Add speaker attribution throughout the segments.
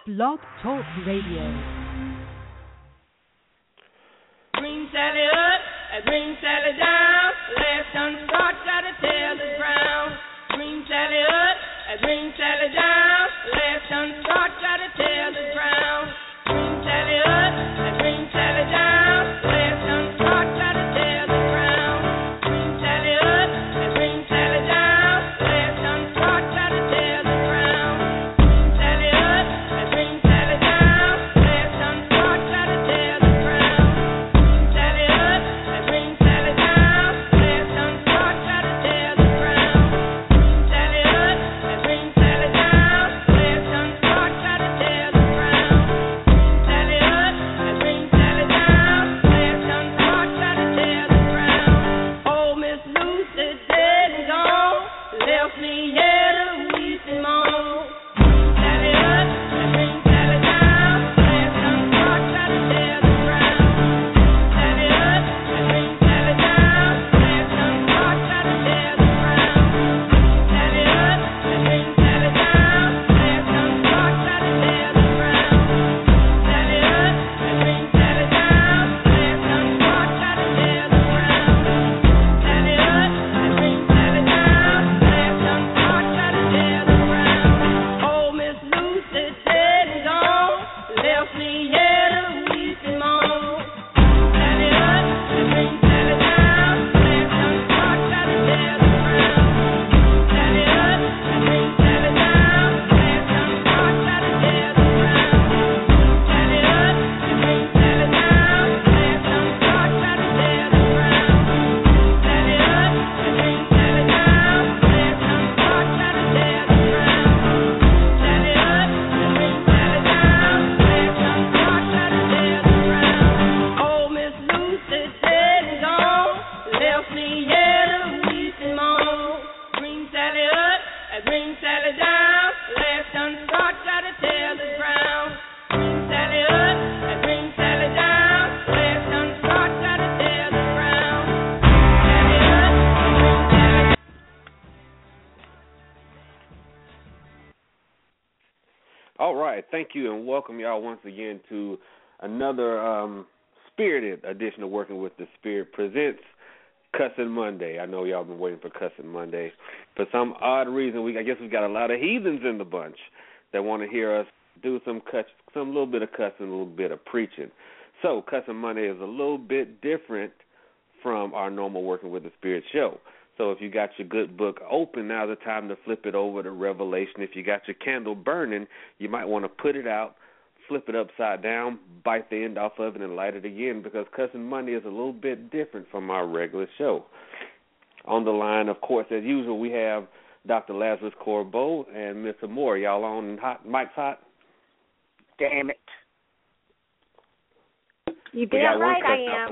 Speaker 1: Blog Talk Radio.
Speaker 2: Bring Sally up, and bring Sally down. Last sun start, gotta tell the ground. Bring Sally up, and bring Sally down. Last sun start, gotta tell the ground. Bring Sally up, and bring Sally down. Last sun start, gotta tell the ground. Bring Sally up, and bring Sally down. Last sun start, gotta tell the ground. Bring Sally up, and bring Sally down. Last sun start, gotta tell the ground. Bring Sally up, and bring Sally down. Last sun start, gotta tell the ground. Bring Sally up, and bring Sally down. Last sun start, gotta tell the ground. Bring Sally up, and bring Sally down. Last sun start, gotta tell the ground. Oh, Miss Lucy dead and gone, left me here to weep and moan. Bring Sally up, and bring Sally down. Last sun start, gotta tell the ground. Bring Sally up, and bring Sally down. Last sun start, gotta tell the ground. Bring Sally up, and bring Sally down. Last sun start, gotta tell the ground. Bring Sally up, and bring Sally down. Last sun start, gotta tell the ground. Sally up, and bring Sally down. Last sun start, gotta tell the ground. Oh, Miss Lucy dead and gone, left me here to weep and moan. Sally up, and bring Sally down. Last sun start, gotta tell the ground. Sally up, and bring Sally down. Last sun start, gotta tell the ground. Sally up, and bring Sally down. Last sun start, gotta tell the ground. Sally up, and bring Sally down. Last sun start, gotta tell the ground. Sally up, and bring Sally down. Last sun start, gotta tell the ground. Oh, Miss Lucy dead and gone, left me here to weep and moan. Bring Sally up, and bring Sally down. Last sun start, gotta tell the ground. Bring Sally up, and bring Sally down. Last sun start, gotta tell the ground. Sally up, and bring Sally.
Speaker 3: All right, thank you, and welcome y'all once again to another spirited edition of Working with the Spirit presents Cussin' Monday. I know y'all been waiting for Cussin' Monday. For some odd reason, I guess we've got a lot of heathens in the bunch that want to hear us do some little bit of cussing, a little bit of preaching. So Cussin' Monday is a little bit different from our normal Working with the Spirit show. So if you got your good book open, now's the time to flip it over to Revelation. If you got your candle burning, you might want to put it out, flip it upside down, bite the end off of it, and light it again, because Cussin' Monday is a little bit different from our regular show. On the line, of course, as usual, we have Dr. Lazarus Corbeau and Miss Amore. Y'all on hot? Mike's hot?
Speaker 4: Damn it.
Speaker 5: You
Speaker 3: We
Speaker 5: did
Speaker 3: got
Speaker 5: it
Speaker 3: one
Speaker 5: right,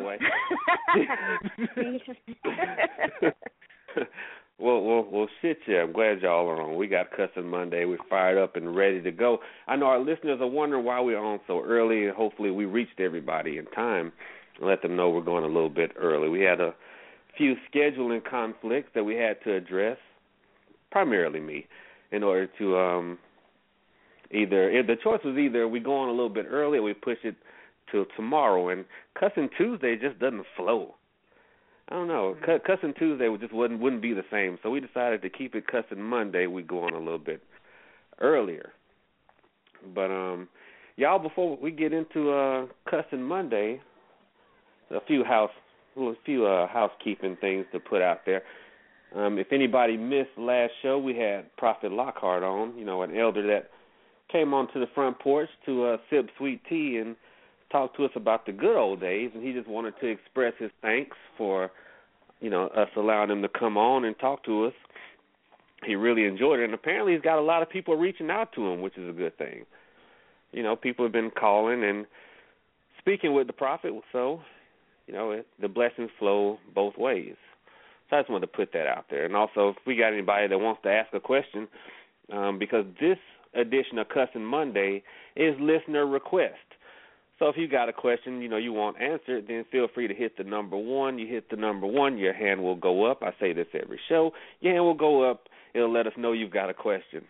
Speaker 3: cuss out the way. Well, shit, yeah. I'm glad y'all are on. We got Cussin' Monday. We're fired up and ready to go. I know our listeners are wondering why we're on so early, and hopefully we reached everybody in time and let them know we're going a little bit early. We had a few scheduling conflicts that we had to address, primarily me, in order to the choice was either we go on a little bit early or we push it till tomorrow, and Cussin' Tuesday just doesn't flow. I don't know. Cussin' Tuesday just wouldn't be the same, so we decided to keep it Cussin' Monday. We go on a little bit earlier. But y'all, before we get into Cussin' Monday, a few housekeeping things to put out there. If anybody missed last show, we had Prophet Lockhart on, an elder that came onto the front porch to sip sweet tea and talk to us about the good old days, and he just wanted to express his thanks for, us allowing him to come on and talk to us. He really enjoyed it, and apparently he's got a lot of people reaching out to him, which is a good thing. People have been calling and speaking with the prophet, so, the blessings flow both ways. So I just wanted to put that out there. And also, if we got anybody that wants to ask a question, because this edition of Cussin' Monday is listener request. So if you got a question, you want answered, then feel free to hit the number 1. You hit the number 1, your hand will go up. I say this every show. Your hand will go up. It'll let us know you've got a question.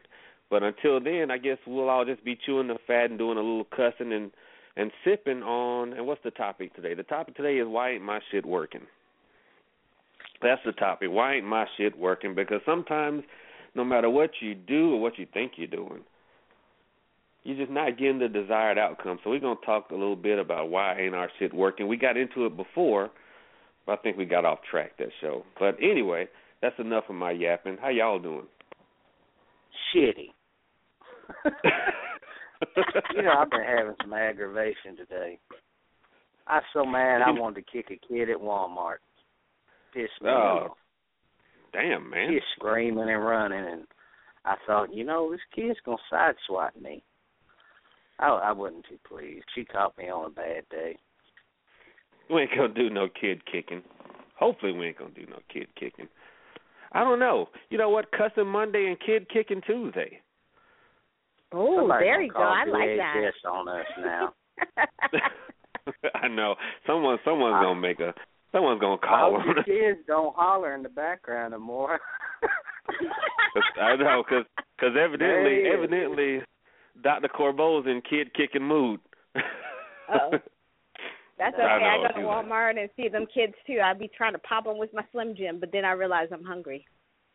Speaker 3: But until then, I guess we'll all just be chewing the fat and doing a little cussing and sipping on. And what's the topic today? The topic today is why ain't my shit working? That's the topic. Why ain't my shit working? Because sometimes, no matter what you do or what you think you're doing, you're just not getting the desired outcome. So we're going to talk a little bit about why ain't our shit working. We got into it before, but I think we got off track that show. But anyway, that's enough of my yapping. How y'all doing?
Speaker 4: Shitty. I've been having some aggravation today. I was so mad I wanted to kick a kid at Walmart. Pissed me off.
Speaker 3: Damn, man.
Speaker 4: He's screaming and running, and I thought, this kid's going to sideswipe me. I wasn't too pleased. She caught me on a bad day.
Speaker 3: We ain't going to do no kid kicking. Hopefully we ain't going to do no kid kicking. I don't know. You know what? Cussing Monday and kid kicking Tuesday.
Speaker 1: Oh, there you go. I like that.
Speaker 4: VHS on us now.
Speaker 3: I know. Someone's gonna call them.
Speaker 4: The kids don't holler in the background no more.
Speaker 3: I know, because evidently, Dr. Corbeau's in kid kicking mood.
Speaker 1: Uh-oh. That's okay. I go to Walmart and see them kids too. I'd be trying to pop them with my Slim Jim, but then I realize I'm hungry.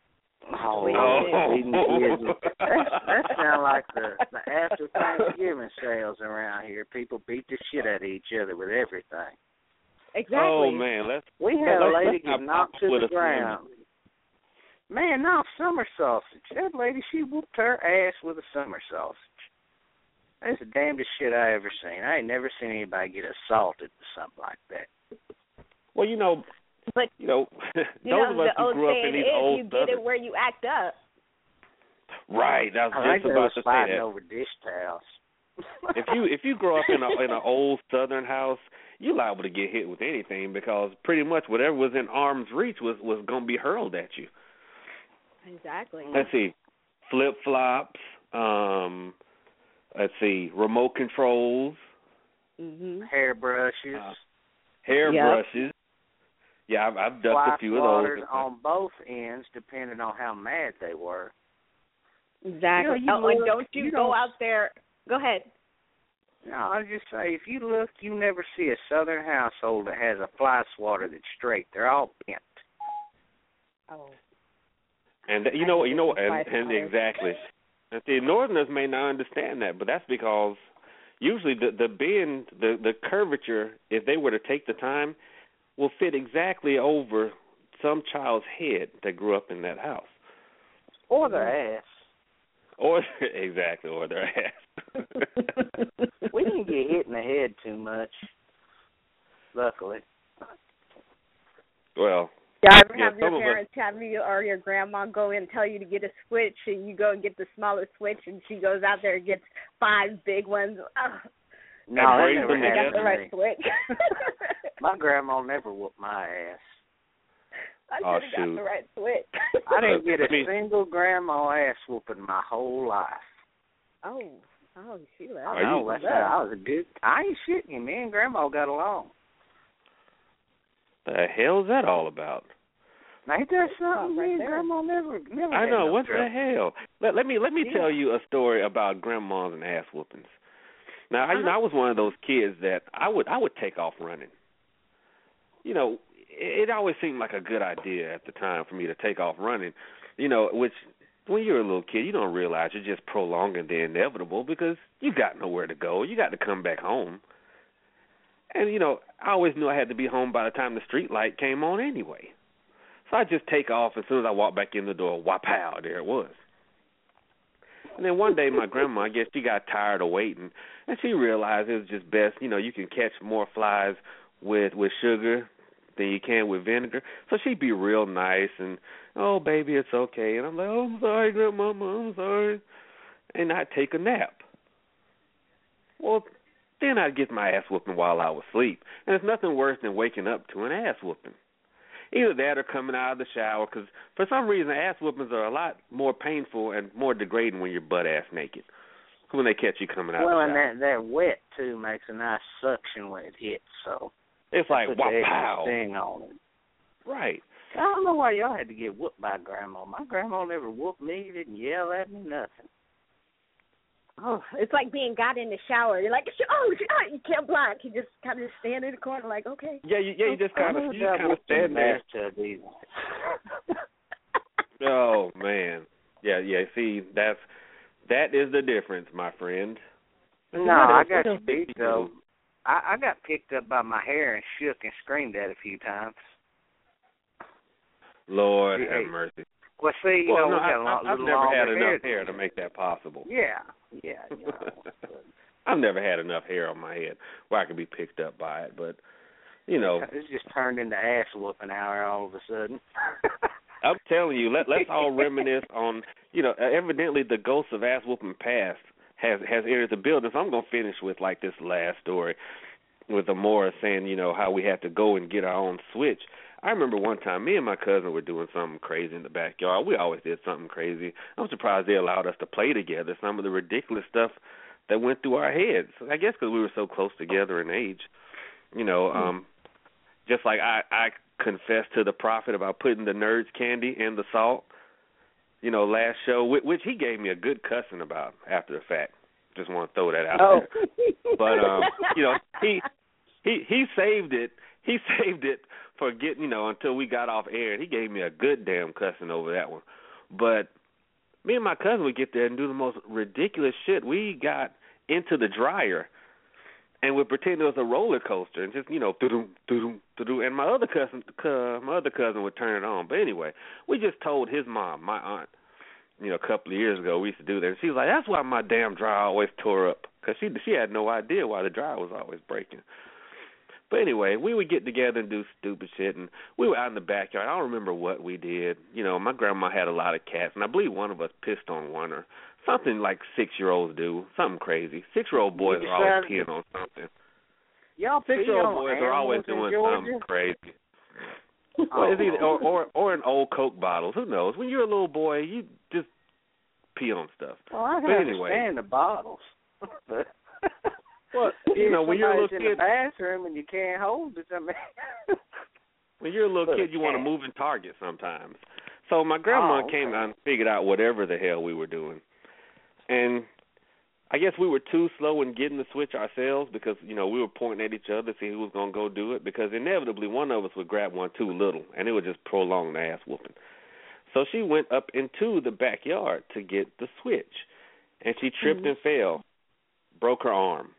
Speaker 4: That sounds like the after Thanksgiving sales around here. People beat the shit out of each other with everything.
Speaker 1: Exactly.
Speaker 3: Oh, man.
Speaker 4: We had a lady get knocked to the ground. Man, no, summer sausage. That lady, she whooped her ass with a summer sausage. That's the damnedest shit I ever seen. I ain't never seen anybody get assaulted or something like that.
Speaker 3: Well,
Speaker 1: but
Speaker 3: those of us who grew up in these old
Speaker 1: you get it where you act up.
Speaker 3: Right. I was just about to say that.
Speaker 4: Over dish towels.
Speaker 3: if you grow up in an old Southern house, you're liable to get hit with anything because pretty much whatever was in arm's reach was going to be hurled at you.
Speaker 1: Exactly.
Speaker 3: Let's see, flip flops. Let's see, remote controls.
Speaker 1: Mm-hmm.
Speaker 4: Hairbrushes.
Speaker 3: Hairbrushes. Yeah, I've ducked a few of those.
Speaker 4: On both ends, depending on how mad they were.
Speaker 1: Exactly. And don't you go out there. Go ahead.
Speaker 4: No, I just say, if you look, you never see a Southern household that has a fly swatter that's straight. They're all bent.
Speaker 1: Oh.
Speaker 3: And and exactly. And see, Northerners may not understand that, but that's because usually the bend, the curvature, if they were to take the time, will fit exactly over some child's head that grew up in that house.
Speaker 4: Or their ass.
Speaker 3: Or their ass.
Speaker 4: We didn't get hit in the head too much, luckily.
Speaker 3: Well,
Speaker 1: y'all ever have your parents have you or your grandma go in and tell you to get a switch, and you go and get the smaller switch, and she goes out there and gets 5 big ones?
Speaker 4: No, I never
Speaker 1: got the right switch.
Speaker 4: My grandma never whooped my ass.
Speaker 1: I should have got the right switch.
Speaker 4: I didn't get a single grandma ass whooping my whole life.
Speaker 1: Oh, Sheila.
Speaker 4: I was a good. I ain't shitting you. Me and Grandma got along.
Speaker 3: The hell's that all about?
Speaker 4: Ain't that something? Me and Grandma never.
Speaker 3: I know. What the hell? Let me tell you a story about grandmas and ass whoopings. Now, I was one of those kids that I would take off running. It always seemed like a good idea at the time for me to take off running. Which when you're a little kid, you don't realize you're just prolonging the inevitable because you got nowhere to go. You got to come back home. And, I always knew I had to be home by the time the street light came on anyway. So I just take off. As soon as I walk back in the door, wha-pow, there it was. And then one day my grandma, I guess she got tired of waiting, and she realized it was just best, you can catch more flies with sugar than you can with vinegar. So she'd be real nice and, oh, baby, it's okay. And I'm like, oh, I'm sorry, Grandmama, I'm sorry. And I'd take a nap. Well, then I'd get my ass whooping while I was asleep. And it's nothing worse than waking up to an ass whooping. Either that or coming out of the shower, because for some reason ass whoopings are a lot more painful and more degrading when you're butt-ass naked, when they catch you coming out of the shower.
Speaker 4: Well, and that wet, too, makes a nice suction when it hits, so...
Speaker 3: It's like, wow.
Speaker 4: Thing on it.
Speaker 3: Right.
Speaker 4: I don't know why y'all had to get whooped by Grandma. My grandma never whooped me, didn't yell at me, nothing.
Speaker 1: Oh, it's like being got in the shower. You're like, you can't block. You just kind of stand in the corner like, okay.
Speaker 3: Yeah, you just kind of stand there. Oh, man. Yeah, see, that is the difference, my friend.
Speaker 4: No, I got you beat, though. I got picked up by my hair and shook and screamed at a few times.
Speaker 3: Lord have mercy.
Speaker 4: Well, see, we got
Speaker 3: I've never had enough hair to make that possible.
Speaker 4: Yeah.
Speaker 3: I've never had enough hair on my head where I could be picked up by it, but, It's
Speaker 4: just turned into ass whooping hour all of a sudden.
Speaker 3: I'm telling you, let's all reminisce on, evidently the ghost of ass whooping past has entered the building. So I'm going to finish with, like, this last story with Amora saying, how we had to go and get our own switch. I remember one time me and my cousin were doing something crazy in the backyard. We always did something crazy. I'm surprised they allowed us to play together, some of the ridiculous stuff that went through our heads. I guess because we were so close together in age. Just like I confessed to the prophet about putting the Nerds candy in the salt, last show, which he gave me a good cussing about after the fact. Just want to throw that out there. But, he saved it. He saved it for getting, until we got off air. He gave me a good damn cussing over that one. But me and my cousin would get there and do the most ridiculous shit. We got into the dryer and would pretend it was a roller coaster and just, doo-doo, doo-doo, doo-doo. And my other cousin would turn it on. But anyway, we just told his mom, my aunt, a couple of years ago we used to do that. And she was like, that's why my damn dryer always tore up, because she had no idea why the dryer was always breaking. But anyway, we would get together and do stupid shit, and we were out in the backyard. I don't remember what we did. My grandma had a lot of cats, and I believe one of us pissed on one or something like 6-year-olds do, something crazy. 6-year-old boys are always peeing on something.
Speaker 4: Y'all
Speaker 3: 6-year-old boys are always doing something crazy. Well, it's either, or an old Coke bottles. Who knows? When you're a little boy, you just pee on stuff.
Speaker 4: Well, I can understand the bottles.
Speaker 3: Well, when you're a little kid,
Speaker 4: in the bathroom and you can't hold it,
Speaker 3: when you're a little kid, you want to move in Target sometimes. So my grandma came out and figured out whatever the hell we were doing, and I guess we were too slow in getting the switch ourselves because we were pointing at each other to see who was going to go do it, because inevitably one of us would grab one too little, and it would just prolong the ass whooping. So she went up into the backyard to get the switch, and she tripped and fell, broke her arm.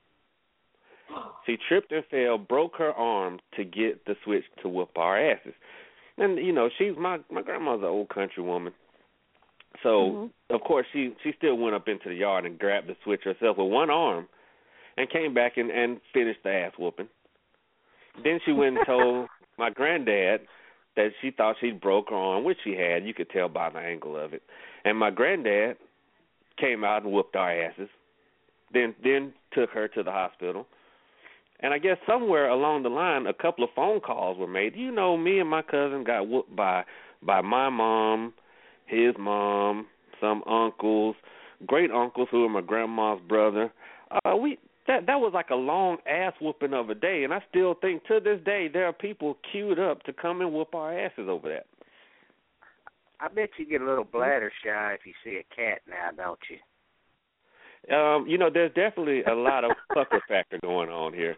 Speaker 3: She tripped and fell, broke her arm to get the switch to whoop our asses. And, she's my grandma's an old country woman. So, of course, she still went up into the yard and grabbed the switch herself with one arm and came back and finished the ass whooping. Then she went and told my granddad that she thought she'd broke her arm, which she had. You could tell by the angle of it. And my granddad came out and whooped our asses, then took her to the hospital. And I guess somewhere along the line, a couple of phone calls were made. Me and my cousin got whooped by my mom, his mom, some uncles, great uncles who were my grandma's brother. That was like a long ass whooping of a day, and I still think to this day there are people queued up to come and whoop our asses over that.
Speaker 4: I bet you get a little bladder shy if you see a cat now, don't you?
Speaker 3: There's definitely a lot of pucker factor going on here.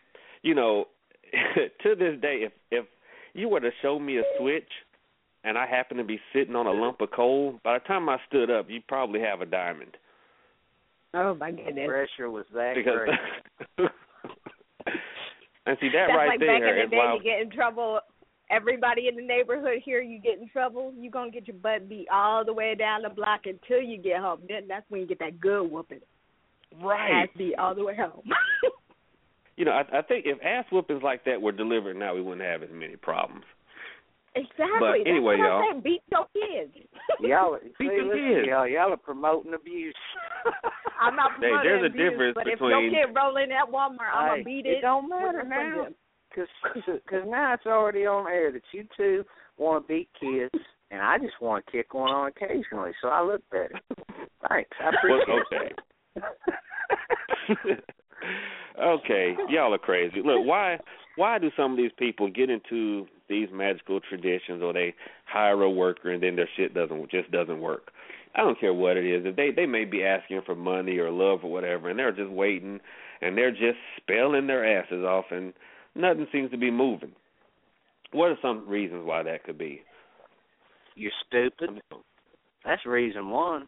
Speaker 3: To this day, if you were to show me a switch and I happen to be sitting on a lump of coal, by the time I stood up, you'd probably have a diamond.
Speaker 1: Oh, my goodness.
Speaker 4: The pressure was that great.
Speaker 3: And see, that's right
Speaker 1: like
Speaker 3: there.
Speaker 1: Back in the day, you get in trouble. Everybody in the neighborhood here, you get in trouble, you're going to get your butt beat all the way down the block until you get home. Then that's when you get that good whooping.
Speaker 3: Right.
Speaker 1: Ass beat all the way home.
Speaker 3: I think if ass whoopings like that were delivered now, we wouldn't have as many problems.
Speaker 1: Exactly.
Speaker 3: But anyway,
Speaker 1: that's what I'm saying. Beat your kids.
Speaker 4: Y'all are promoting abuse.
Speaker 1: I'm not promoting
Speaker 3: there's
Speaker 1: abuse,
Speaker 3: a difference
Speaker 1: but
Speaker 3: between...
Speaker 1: if your kid rolling at Walmart, I'm going to beat it.
Speaker 4: It don't matter now. Because now it's already on air that you two want to beat kids, and I just want to kick one on occasionally, so I look better. Thanks. I appreciate
Speaker 3: it. Okay, y'all are crazy. Look, why do some of these people get into these magical traditions, or they hire a worker and then their shit doesn't work? I don't care what it is. If they may be asking for money or love or whatever, and they're just waiting, and they're just spelling their asses off, and nothing seems to be moving. What are some reasons why that could be?
Speaker 4: You're stupid. That's reason one.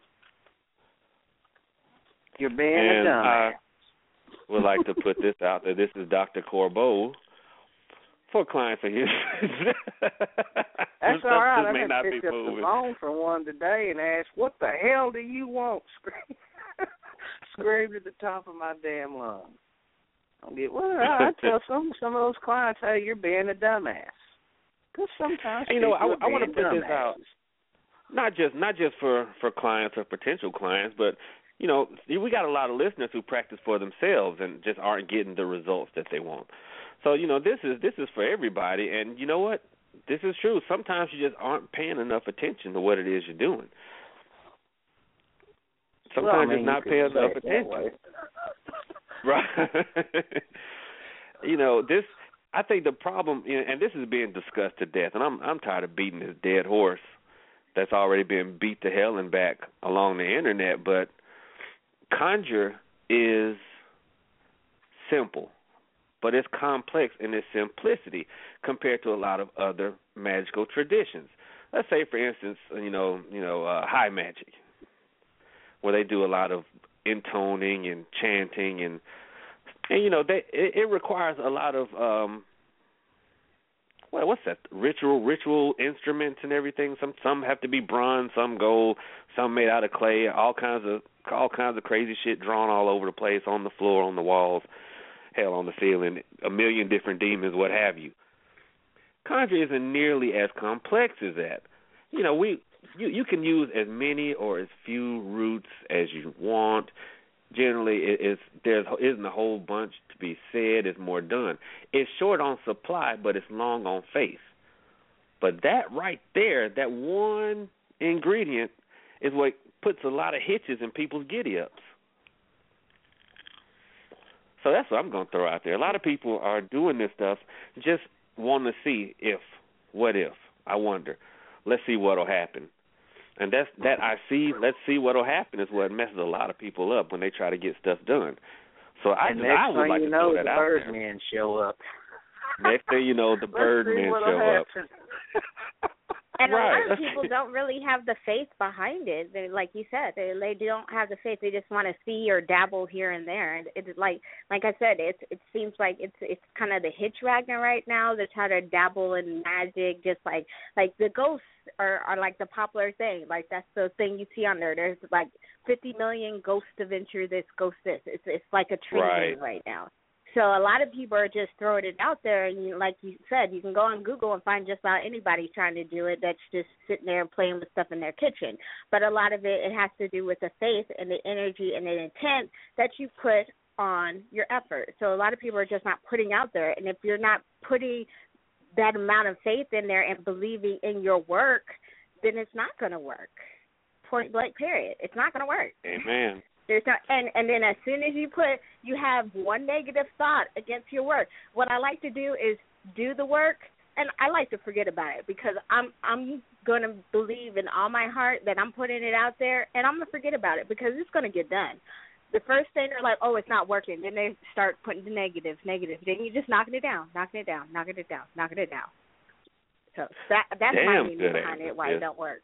Speaker 4: You're being a dumbass.
Speaker 3: I would like to put this out there. This is Dr. Corbeau for clients of his.
Speaker 4: That's all right. I may pick up the phone for one today and ask, what the hell do you want? Screamed at the top of my damn lungs. I tell some of those clients, hey, you're being a dumbass. Because sometimes
Speaker 3: I want to put this out, not just for clients or potential clients, but we got a lot of listeners who practice for themselves and just aren't getting the results that they want. So this is for everybody, and you know what? This is true. Sometimes you just aren't paying enough attention to what it is you're doing. Sometimes you're not paying enough attention. Right. This. I think the problem, and this is being discussed to death, and I'm tired of beating this dead horse that's already been beat to hell and back along the internet. But conjure is simple, but it's complex in its simplicity compared to a lot of other magical traditions. Let's say, for instance, high magic, where they do a lot of intoning and chanting and it requires a lot of what's that? Ritual instruments and everything. Some have to be bronze, some gold, some made out of clay. All kinds of crazy shit drawn all over the place, on the floor, on the walls, hell, on the ceiling. A million different demons, what have you. Conjure isn't nearly as complex as that. You can use as many or as few roots as you want. Generally, there isn't a whole bunch to be said. It's more done. It's short on supply, but it's long on faith. But that right there, that one ingredient, is what puts a lot of hitches in people's giddy-ups. So that's what I'm going to throw out there. A lot of people are doing this stuff just wanting to see what if, I wonder. Let's see what will happen. And let's see what will happen is what messes a lot of people up when they try to get stuff done. So I would like to throw that out there.
Speaker 4: Next thing you know, the Birdmen show up.
Speaker 3: Next thing you know, the Birdmen show up.
Speaker 1: And a lot of people don't really have the faith behind it. They, like you said, they don't have the faith. They just want to see or dabble here and there. And it's like I said, it seems like it's kind of the hitch wagon right now. They try to dabble in magic, just like the ghosts are like the popular thing. Like that's the thing you see on there. There's like 50 million ghost adventure this, ghost this. It's like a trend right now. So a lot of people are just throwing it out there, and like you said, you can go on Google and find just about anybody trying to do it that's just sitting there and playing with stuff in their kitchen. But a lot of it has to do with the faith and the energy and the intent that you put on your effort. So a lot of people are just not putting out there, and if you're not putting that amount of faith in there and believing in your work, then it's not going to work. Point blank, period. It's not going to work.
Speaker 3: Amen.
Speaker 1: There's no, and then as soon as you have one negative thought against your work, what I like to do is do the work, and I like to forget about it because I'm going to believe in all my heart that I'm putting it out there, and I'm going to forget about it because it's going to get done. The first thing they're like, oh, it's not working. Then they start putting the negative. Then you're just knocking it down. So that's my meaning behind it, why it don't work.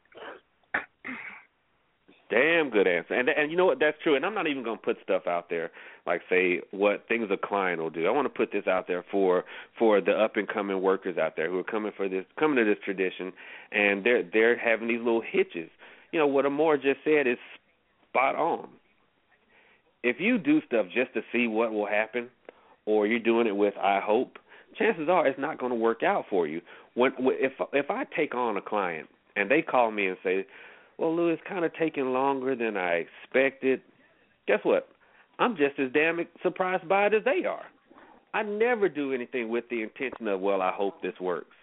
Speaker 3: Damn good answer. And you know what, that's true. And I'm not even going to put stuff out there like, say, what things a client will do. I want to put this out there for the up-and-coming workers out there who are coming to this tradition, and they're having these little hitches. What Amor just said is spot on. If you do stuff just to see what will happen, or you're doing it with I hope, chances are it's not going to work out for you. If I take on a client and they call me and say, well, Lou, it's kind of taking longer than I expected, guess what? I'm just as damn surprised by it as they are. I never do anything with the intention of, well, I hope this works.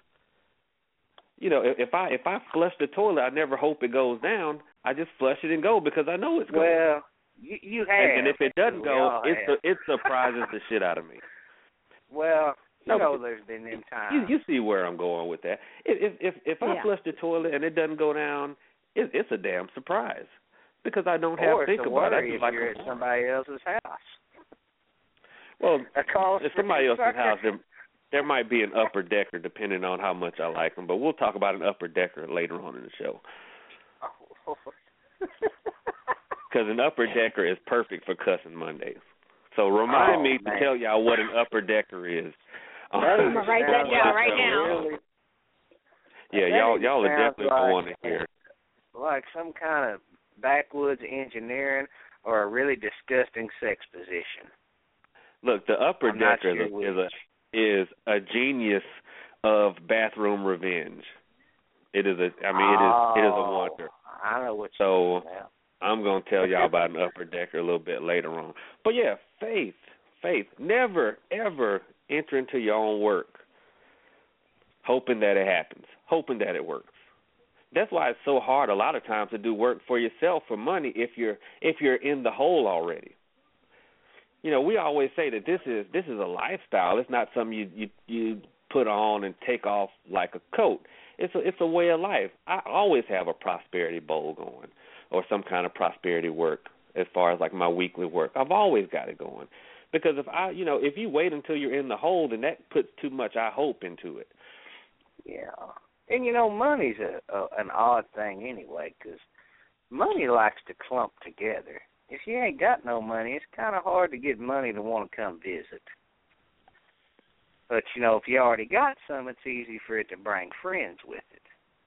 Speaker 3: If I flush the toilet, I never hope it goes down. I just flush it and go because I know it's going.
Speaker 4: Well, you have.
Speaker 3: And if it doesn't go, it surprises the shit out of me.
Speaker 4: Well, there's been them times.
Speaker 3: You see where I'm going with that. If I flush the toilet and it doesn't go down, it's a damn surprise. Because I don't have to think about it.
Speaker 4: If you're at somebody else's house.
Speaker 3: Well, at somebody else's house, there might be an upper decker depending on how much I like them. But we'll talk about an upper decker later on in the show. Because an upper decker is perfect for cussing Mondays. So remind me to tell y'all what an upper decker is.
Speaker 1: I'm going to write that down right now.
Speaker 4: Really,
Speaker 3: yeah, y'all are definitely going to want to hear.
Speaker 4: Like some kind of backwoods engineering or a really disgusting sex position.
Speaker 3: Look, the upper decker is a genius of bathroom revenge. It is it is a wonder.
Speaker 4: I know what you're saying.
Speaker 3: I'm going to tell y'all about an upper decker a little bit later on. But yeah, faith. Never, ever enter into your own work hoping that it happens, hoping that it works. That's why it's so hard a lot of times to do work for yourself for money if you're in the hole already. You know, we always say that this is a lifestyle. It's not something you put on and take off like a coat. It's a way of life. I always have a prosperity bowl going or some kind of prosperity work as far as like my weekly work. I've always got it going. Because if you wait until you're in the hole, then that puts too much I hope into it.
Speaker 4: Yeah. And, money's an odd thing anyway, because money likes to clump together. If you ain't got no money, it's kind of hard to get money to want to come visit. But, if you already got some, it's easy for it to bring friends with it.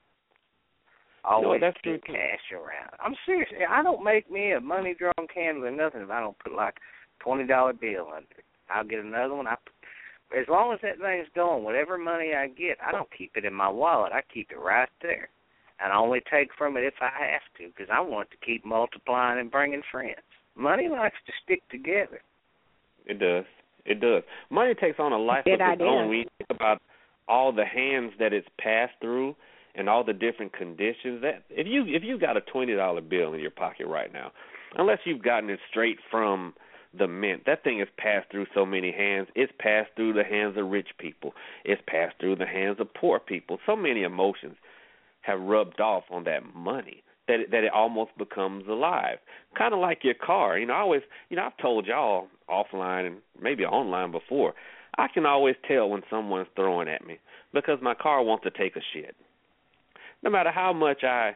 Speaker 4: Always keep cash around. I'm serious. I don't make me a money-drawn candle or nothing if I don't put like a $20 bill under it. I'll get another one. As long as that thing's going, whatever money I get, I don't keep it in my wallet. I keep it right there. And I only take from it if I have to, because I want it to keep multiplying and bringing friends. Money likes to stick together.
Speaker 3: It does. It does. Money takes on a life of its own. When you think about all the hands that it's passed through and all the different conditions, that if you got a $20 bill in your pocket right now, unless you've gotten it straight from the mint, that thing is passed through so many hands. It's passed through the hands of rich people. It's passed through the hands of poor people. So many emotions have rubbed off on that money that it almost becomes alive. Kind of like your car. I've told y'all offline and maybe online before, I can always tell when someone's throwing at me because my car wants to take a shit. No matter how much I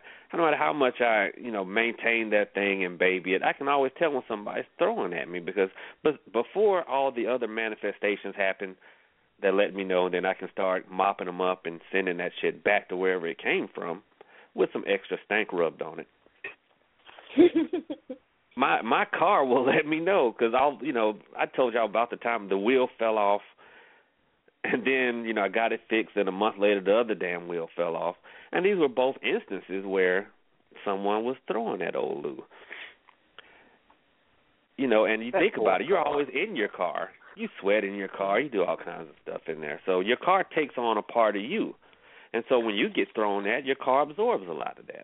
Speaker 3: maintain that thing and baby it, I can always tell when somebody's throwing at me because before all the other manifestations happen that let me know, then I can start mopping them up and sending that shit back to wherever it came from with some extra stank rubbed on it. My car will let me know because I told y'all about the time the wheel fell off, and then I got it fixed, and a month later the other damn wheel fell off, and these were both instances where someone was throwing at old Lou. And you think about it, you're always in your car. You sweat in your car. You do all kinds of stuff in there. So your car takes on a part of you. And so when you get thrown at, your car absorbs a lot of that.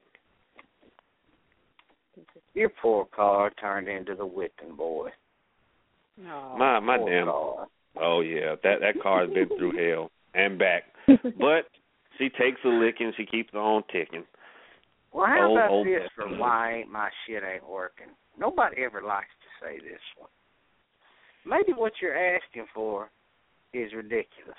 Speaker 4: Your poor car turned into the whipping boy.
Speaker 1: Oh,
Speaker 3: my damn car. Oh, yeah. That car has been through hell and back. But she takes a licking. She keeps on ticking.
Speaker 4: Well, how about this for why my shit ain't working? Nobody ever likes to say this one. Maybe what you're asking for is ridiculous.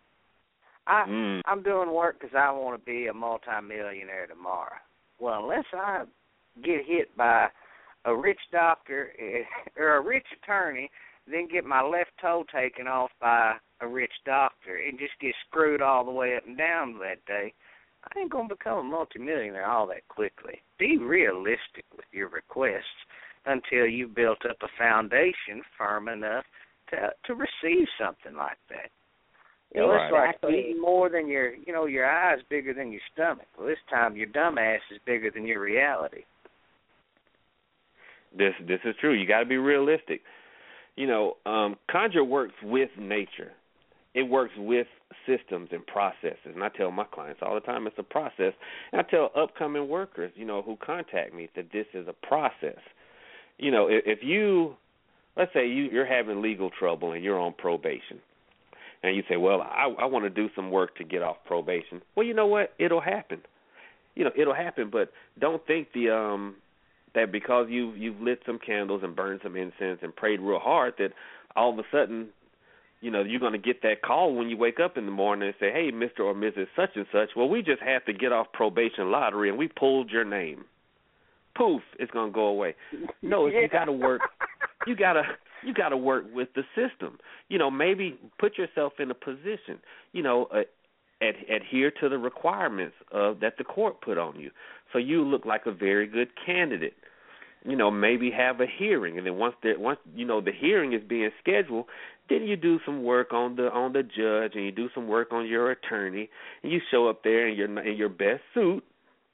Speaker 4: I'm doing work because I want to be a multimillionaire tomorrow. Well, unless I get hit by a rich doctor or a rich attorney, then get my left toe taken off by a rich doctor and just get screwed all the way up and down that day, I ain't going to become a multimillionaire all that quickly. Be realistic with your requests until you've built up a foundation firm enough to receive something like that. It's like eating more than your eye's bigger than your stomach. Well, this time your dumb ass is bigger than your reality.
Speaker 3: This is true. You got to be realistic. Conjure works with nature. It works with systems and processes. And I tell my clients all the time it's a process. And I tell upcoming workers, who contact me that this is a process. If let's say you're having legal trouble and you're on probation, and you say, well, I want to do some work to get off probation. Well, you know what? It'll happen. It'll happen, but don't think the that because you've lit some candles and burned some incense and prayed real hard, that all of a sudden, you're going to get that call when you wake up in the morning and say, hey, Mr. or Mrs. such and such, well, we just had to get off probation lottery and we pulled your name. Poof, it's going to go away. No, you got to work. You got to work with the system. Maybe put yourself in a position. Adhere to the requirements that the court put on you, so you look like a very good candidate. Maybe have a hearing, and then once the hearing is being scheduled, then you do some work on the judge, and you do some work on your attorney, and you show up there in your best suit.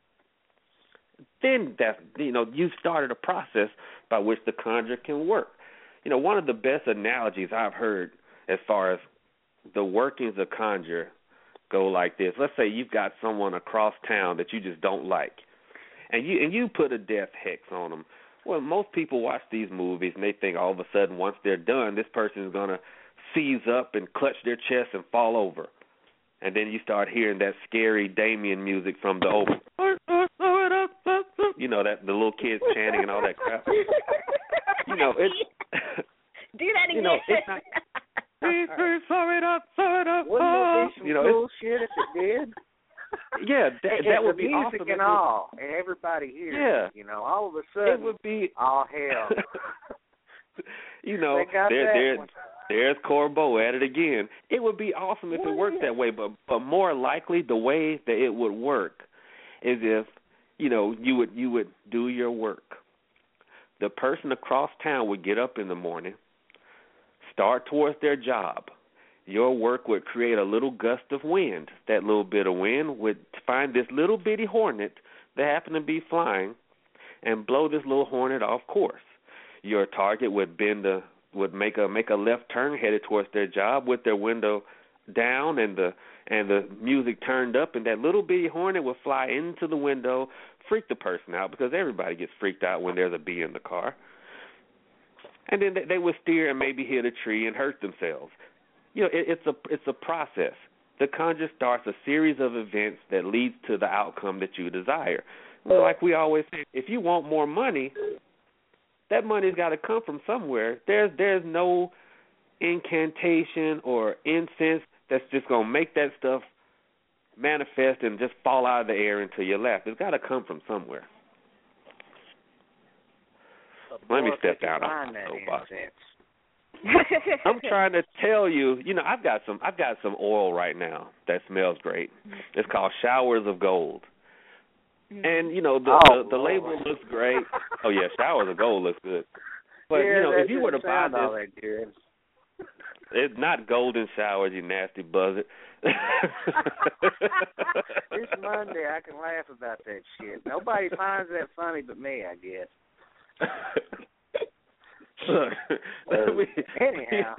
Speaker 3: Then you've started a process by which the conjure can work. One of the best analogies I've heard as far as the workings of conjure go like this. Let's say you've got someone across town that you just don't like, and you put a death hex on them. Well, most people watch these movies and they think all of a sudden once they're done, this person is going to seize up and clutch their chest and fall over. And then you start hearing that scary Damien music from the open. That the little kids chanting and all that crap. It's
Speaker 1: do that again.
Speaker 3: It's not, sew it up.
Speaker 4: Wouldn't it be some bullshit if it did?
Speaker 3: Yeah, that would be
Speaker 4: music
Speaker 3: awesome.
Speaker 4: And all, and everybody hears it. All of a sudden,
Speaker 3: it would be
Speaker 4: all hell.
Speaker 3: There's Corbeau at it again. It would be awesome if it worked that way, but more likely the way that it would work is if you would do your work. The person across town would get up in the morning, start towards their job. Your work would create a little gust of wind. That little bit of wind would find this little bitty hornet that happened to be flying and blow this little hornet off course. Your target would make a left turn headed towards their job with their window down and the music turned up, and that little bitty hornet would fly into the window, freak the person out, because everybody gets freaked out when there's a bee in the car. And then they would steer and maybe hit a tree and hurt themselves. It's a process. The conjure starts a series of events that leads to the outcome that you desire. Like we always say, if you want more money, that money's got to come from somewhere. There's no incantation or incense that's just going to make that stuff manifest and just fall out of the air into your lap. It's got to come from somewhere. Let me step down on that incense. I'm trying to tell you, I've got some oil right now that smells great. It's called Showers of Gold. And the label looks great. Oh yeah, Showers of Gold looks good. But if you were to buy this, it's not golden showers, you nasty buzzard.
Speaker 4: This Monday I can laugh about that shit. Nobody finds that funny but me, I guess.
Speaker 3: Look,
Speaker 4: anyhow.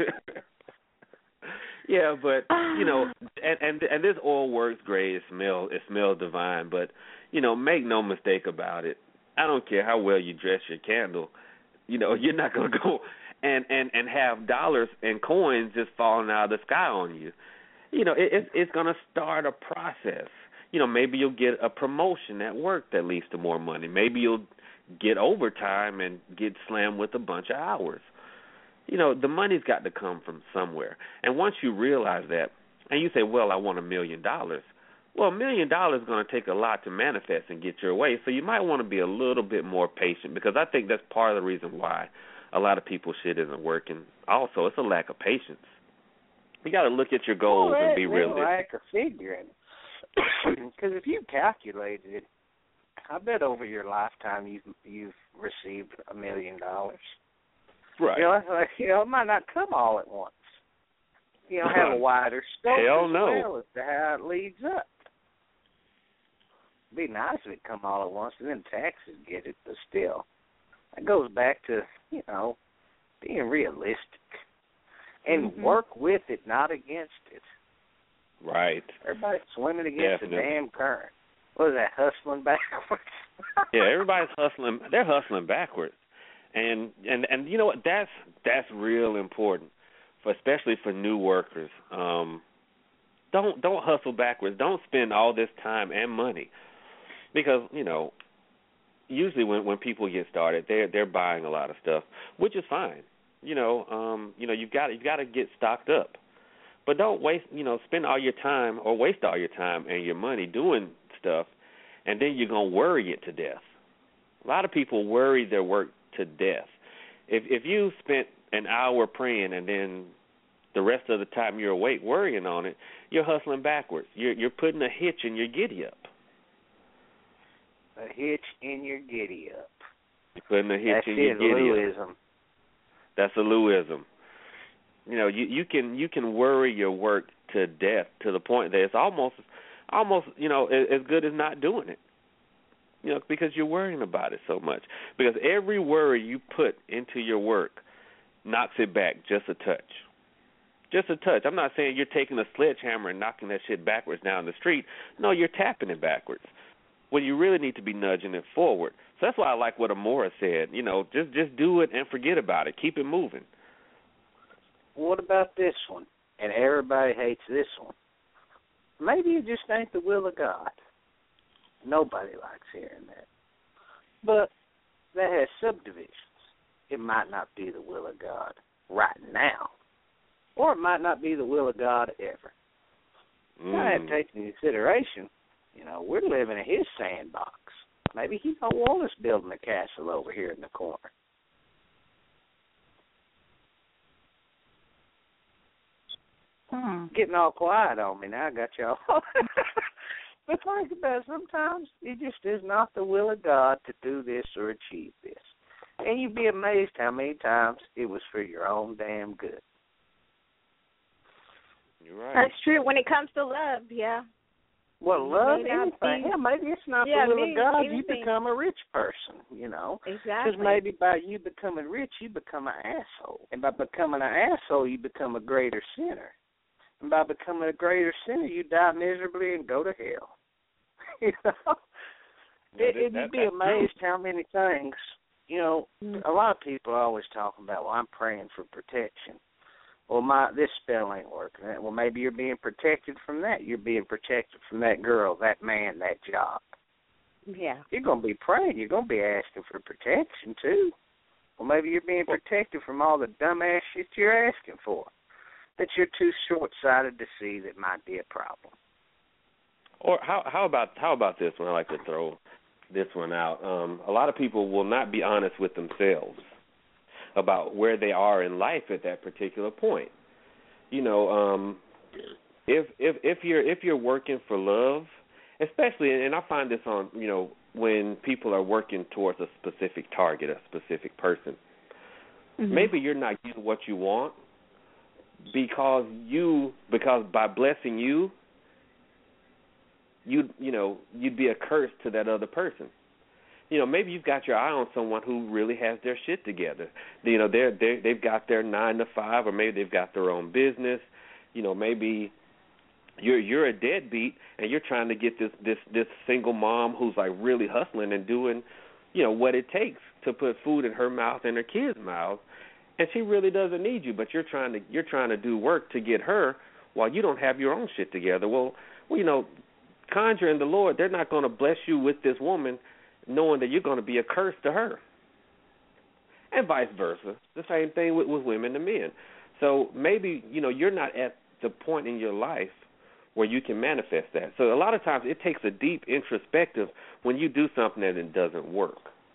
Speaker 3: Yeah, but and this oil works great. It smells divine. But make no mistake about it. I don't care how well you dress your candle. You're not gonna go and have dollars and coins just falling out of the sky on you. It's gonna start a process. Maybe you'll get a promotion at work that leads to more money. Maybe you'll get overtime and get slammed with a bunch of hours. The money's got to come from somewhere. And once you realize that, and you say, well, I want $1 million. Well, $1 million is going to take a lot to manifest and get your way, so you might want to be a little bit more patient, because I think that's part of the reason why a lot of people's shit isn't working. Also, it's a lack of patience. You got to look at your goals and be realistic.
Speaker 4: Lack of figuring. Because if you calculated it, I bet over your lifetime you've received $1 million.
Speaker 3: Right.
Speaker 4: It might not come all at once. Have a wider scope
Speaker 3: Hell no.
Speaker 4: as well as to how it leads up. It'd be nice if it come all at once and then taxes get it, but still. That goes back to, being realistic. And work with it, not against it.
Speaker 3: Right.
Speaker 4: Everybody's swimming against the damn current. What is that, hustling backwards?
Speaker 3: Yeah, everybody's hustling. They're hustling backwards. And you know what? That's real important, especially for new workers. Don't hustle backwards. Don't spend all this time and money, because usually when people get started, they're buying a lot of stuff, which is fine. You've got to get stocked up. But don't spend all your time or waste all your time and your money doing stuff, and then you're going to worry it to death. A lot of people worry their work to death. If you spent an hour praying and then the rest of the time you're awake worrying on it, you're hustling backwards. You're putting a hitch in your giddy-up.
Speaker 4: A hitch in your giddy-up.
Speaker 3: You're putting a hitch in your giddy-up.
Speaker 4: Lewism.
Speaker 3: That's a Lewism. You can worry your work to death to the point that it's almost as good as not doing it. Because you're worrying about it so much. Because every worry you put into your work knocks it back just a touch. Just a touch. I'm not saying you're taking a sledgehammer and knocking that shit backwards down the street. No, you're tapping it backwards. Well, you really need to be nudging it forward. So that's why I like what Amora said. Just do it and forget about it. Keep it moving.
Speaker 4: What about this one? And everybody hates this one. Maybe it just ain't the will of God. Nobody likes hearing that. But that has subdivisions. It might not be the will of God right now. Or it might not be the will of God ever. I have to take into consideration, we're living in his sandbox. Maybe he don't want us building a castle over here in the corner. Getting all quiet on me now. I got y'all. But think about it. Sometimes it just is not the will of God to do this or achieve this. And you'd be amazed how many times it was for your own damn good.
Speaker 3: You're right.
Speaker 1: That's true. When it comes to love, yeah.
Speaker 4: Well, love, anything. Yeah, maybe it's not the will of God. You become a rich person,
Speaker 1: Exactly.
Speaker 4: Because maybe by you becoming rich, you become an asshole. And by becoming an asshole, you become a greater sinner. And by becoming a greater sinner, you die miserably and go to hell. You'd be amazed how many things, a lot of people are always talking about, well, I'm praying for protection. Well, this spell ain't working. Well, maybe you're being protected from that. You're being protected from that girl, that man, that job.
Speaker 1: Yeah.
Speaker 4: You're going to be praying. You're going to be asking for protection, too. Well, maybe you're being protected from all the dumbass shit you're asking for that you're too short-sighted to see that might be a problem.
Speaker 3: Or how about this one? I like to throw this one out. A lot of people will not be honest with themselves about where they are in life at that particular point. If you're working for love, especially, and I find this on when people are working towards a specific target, a specific person. Mm-hmm. Maybe you're not getting what you want because by blessing you'd be a curse to that other person. Maybe you've got your eye on someone who really has their shit together. They've got their 9 to 5, or maybe they've got their own business. Maybe you're a deadbeat and you're trying to get this single mom who's like really hustling and doing, what it takes to put food in her mouth and her kids' mouths, and she really doesn't need you, but you're trying to do work to get her while you don't have your own shit together. Well, conjuring the Lord, they're not going to bless you with this woman knowing that you're going to be a curse to her. And vice versa. The same thing with women and men. So maybe, you're not at the point in your life where you can manifest that. So a lot of times it takes a deep introspective when you do something and it doesn't work.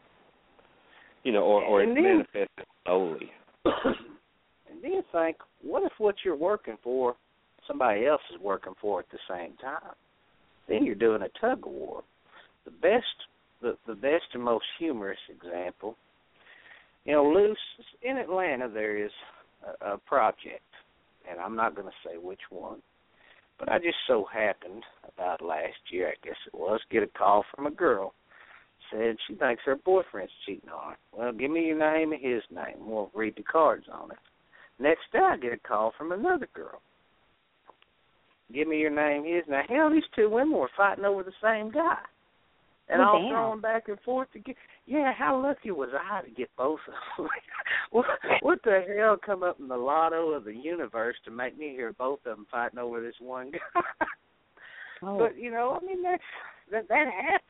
Speaker 3: Or it's manifested slowly.
Speaker 4: And then think, what if what you're working for, somebody else is working for at the same time? Then you're doing a tug of war. The best and most humorous example, Luce, in Atlanta there is a project, and I'm not going to say which one, but I just so happened about last year, I guess it was, get a call from a girl. Said she thinks her boyfriend's cheating on her. Well, give me your name and his name. We'll read the cards on it. Next day I get a call from another girl. Give me your name, his name. Hell, these two women were fighting over the same guy. And all throwing back and forth to get. Yeah, how lucky was I to get both of them? What the hell come up in the lotto of the universe to make me hear both of them fighting over this one guy? Oh. But that happens.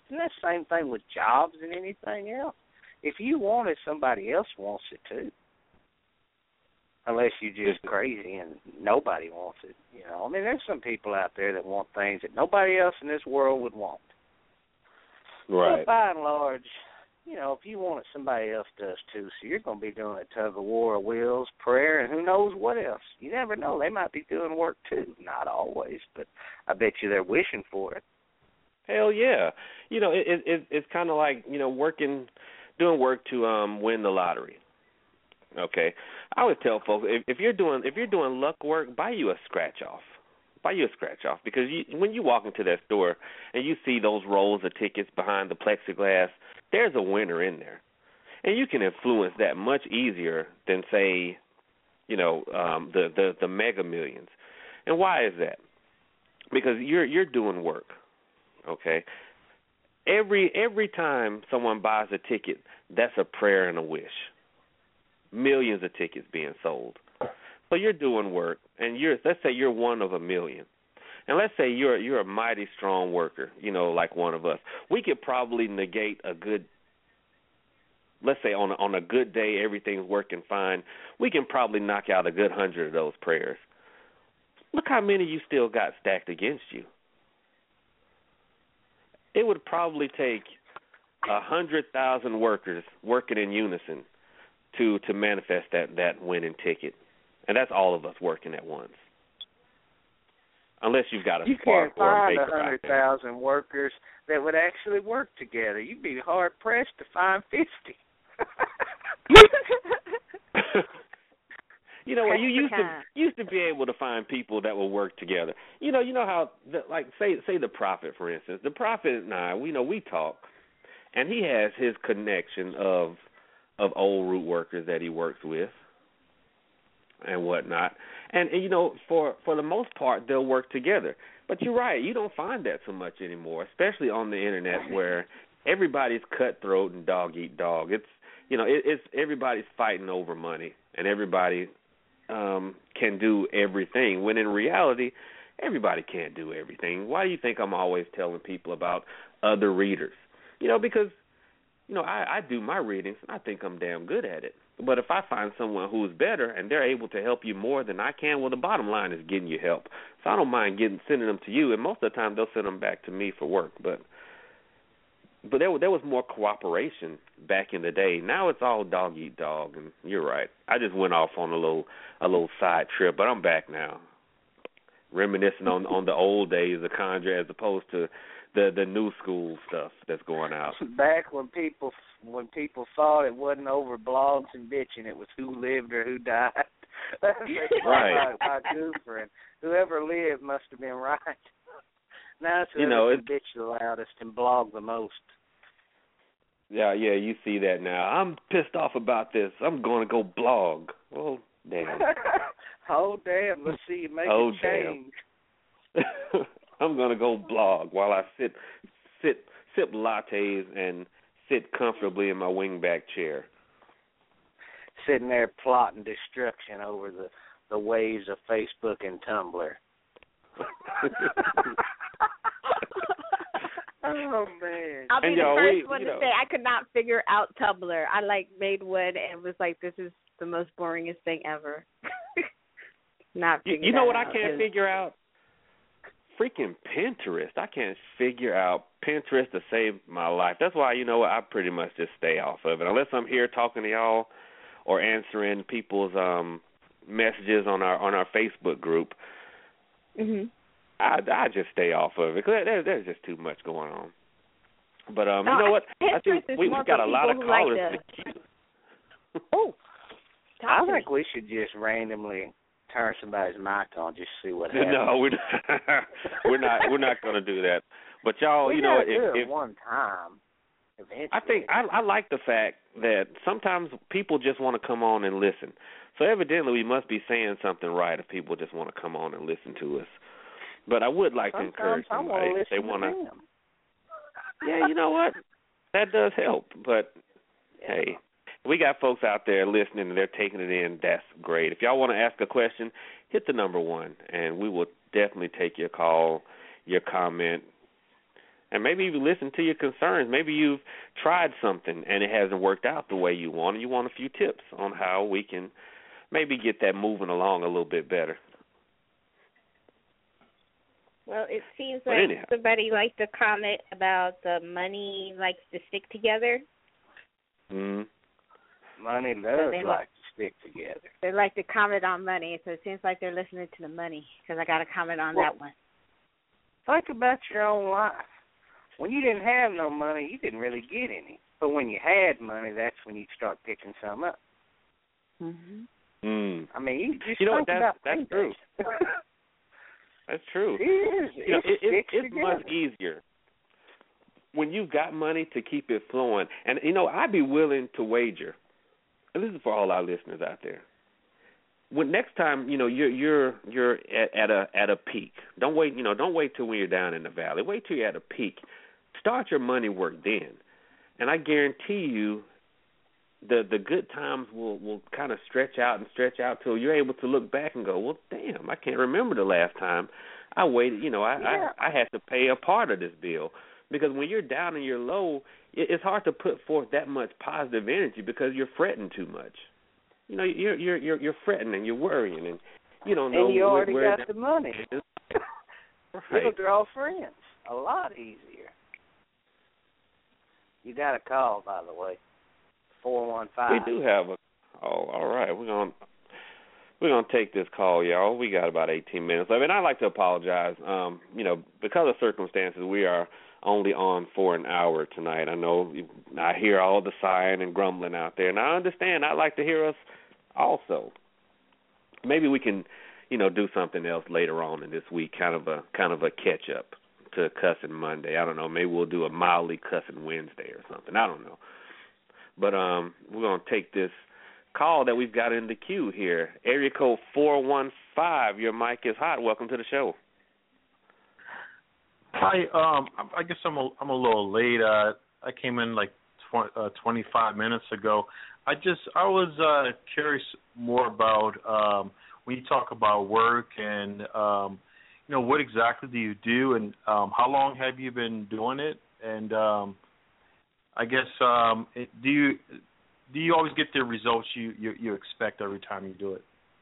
Speaker 4: And that's the same thing with jobs and anything else. If you want it, somebody else wants it too. Unless you're just crazy and nobody wants it. You know, I mean, there's some people out there that want things that nobody else in this world would want.
Speaker 3: Right.
Speaker 4: But by and large, you know, if you want it, somebody else does too. So you're going to be doing a tug of war of wills, prayer, and who knows what else. You never know. They might be doing work too. Not always, but I bet you they're wishing for it.
Speaker 3: Hell yeah. You know, it's kind of like, you know, doing work to win the lottery. Okay, I always tell folks if you're doing luck work, buy you a scratch off. Because when you walk into that store and you see those rolls of tickets behind the plexiglass, there's a winner in there, and you can influence that much easier than, say, you know, the Mega Millions. And why is that? Because you're doing work. Okay, every time someone buys a ticket, that's a prayer and a wish. Millions of tickets being sold. So you're doing work, and let's say you're one of a million. And let's say you're a mighty strong worker, you know, like one of us. We could probably negate let's say on a good day, everything's working fine. We can probably knock out a good 100 of those prayers. Look how many you still got stacked against you. It would probably take 100,000 workers working in unison to manifest that winning ticket. And that's all of us working at once. Unless you've got a spark or a maker.
Speaker 4: You can't find 100,000 workers that would actually work together. You'd be hard-pressed to find 50.
Speaker 3: You know, you used to be able to find people that will work together. You know how, like, say the Prophet, for instance. The Prophet and I, we talk, and he has his connection of old root workers that he works with and whatnot. And you know, for the most part, they'll work together. But you're right, you don't find that so much anymore, especially on the internet where everybody's cutthroat and dog eat dog. It's everybody's fighting over money, and everybody can do everything, when in reality, everybody can't do everything. Why do you think I'm always telling people about other readers? You know, because I do my readings, and I think I'm damn good at it. But if I find someone who's better and they're able to help you more than I can, well, the bottom line is getting you help. So I don't mind sending them to you, and most of the time they'll send them back to me for work. But there was more cooperation back in the day. Now it's all dog eat dog, and you're right. I just went off on a little side trip, but I'm back now, reminiscing on the old days of Conjure as opposed to the new school stuff that's going out.
Speaker 4: Back when people thought it wasn't over blogs and bitching, it was who lived or who died.
Speaker 3: Right.
Speaker 4: By goofering. Whoever lived must have been right. Now it's whoever can bitch the loudest and blog the most.
Speaker 3: Yeah, you see that now. I'm pissed off about this. I'm going to go blog. Oh, damn.
Speaker 4: Oh, damn. Let's see you make a change.
Speaker 3: I'm going to go blog while I sip lattes and sit comfortably in my wingback chair.
Speaker 4: Sitting there plotting destruction over the waves of Facebook and Tumblr. Oh, man.
Speaker 1: I'll be the first one to say I could not figure out Tumblr. I made one and was like, this is the most boringest thing ever. Not figure
Speaker 3: You know what
Speaker 1: out.
Speaker 3: I can't figure out? Freaking Pinterest. I can't figure out Pinterest to save my life. That's why, I pretty much just stay off of it. Unless I'm here talking to y'all or answering people's messages on our Facebook group.
Speaker 1: Mhm.
Speaker 3: I just stay off of it because there's just too much going on. But you know what? I think we've got a lot of callers to queue.
Speaker 1: Oh,
Speaker 4: I think we should just randomly turn somebody's mic on, just see what happens.
Speaker 3: No, we're not going to do that. But y'all,
Speaker 4: if one time, eventually.
Speaker 3: I think I like the fact that sometimes people just want to come on and listen. So evidently we must be saying something right if people just want to come on and listen to us. But I would like to encourage somebody if they want to. Yeah, you know what? That does help. But hey, we got folks out there listening and they're taking it in. That's great. If y'all want to ask a question, hit the number 1, and we will definitely take your call, your comment, And maybe you've listened to your concerns. Maybe you've tried something and it hasn't worked out the way you want, and you want a few tips on how we can maybe get that moving along a little bit better.
Speaker 1: Well, it seems like somebody liked to comment about the money likes to stick together.
Speaker 3: Mm-hmm.
Speaker 4: Money does like to stick together.
Speaker 1: They like to comment on money, so it seems like they're listening to the money, because I got to comment on that one.
Speaker 4: Think about your own life. When you didn't have no money, you didn't really get any. But when you had money, that's when you start picking some up.
Speaker 1: Mm-hmm.
Speaker 3: Mm.
Speaker 4: I mean, you just
Speaker 3: think
Speaker 4: about
Speaker 3: that's true. That's true.
Speaker 4: It is.
Speaker 3: It's much easier when you've got money to keep it flowing. And I'd be willing to wager, and this is for all our listeners out there. When next time you're at a peak, don't wait till when you're down in the valley. Wait till you're at a peak. Start your money work then, and I guarantee you, the good times will kind of stretch out till you're able to look back and go, well, damn, I can't remember the last time I waited. I had to pay a part of this bill. Because when you're down and you're low, it's hard to put forth that much positive energy because you're fretting too much. You're fretting and you're worrying, and you don't know.
Speaker 4: And you already got the money.
Speaker 3: Right.
Speaker 4: It'll draw friends a lot easier. You got a call, by the way. 415.
Speaker 3: We do have a. Oh, all right. We're gonna take this call, y'all. We got about 18 minutes left, and I'd like to apologize. Because of circumstances, we are only on for an hour tonight. I know I hear all the sighing and grumbling out there, and I understand. I'd like to hear us also. Maybe we can, do something else later on in this week, kind of a catch up to Cussing Monday. I don't know. Maybe we'll do a mildly Cussing Wednesday or something. I don't know. But we're gonna take this call that we've got in the queue here. Area code 415. Your mic is hot. Welcome to the show.
Speaker 5: Hi. I guess I'm a little late. I came in like 25 minutes ago. I was curious more about when you talk about work and what exactly do you do, and how long have you been doing it, and I guess do you always get the results you expect every time you do it?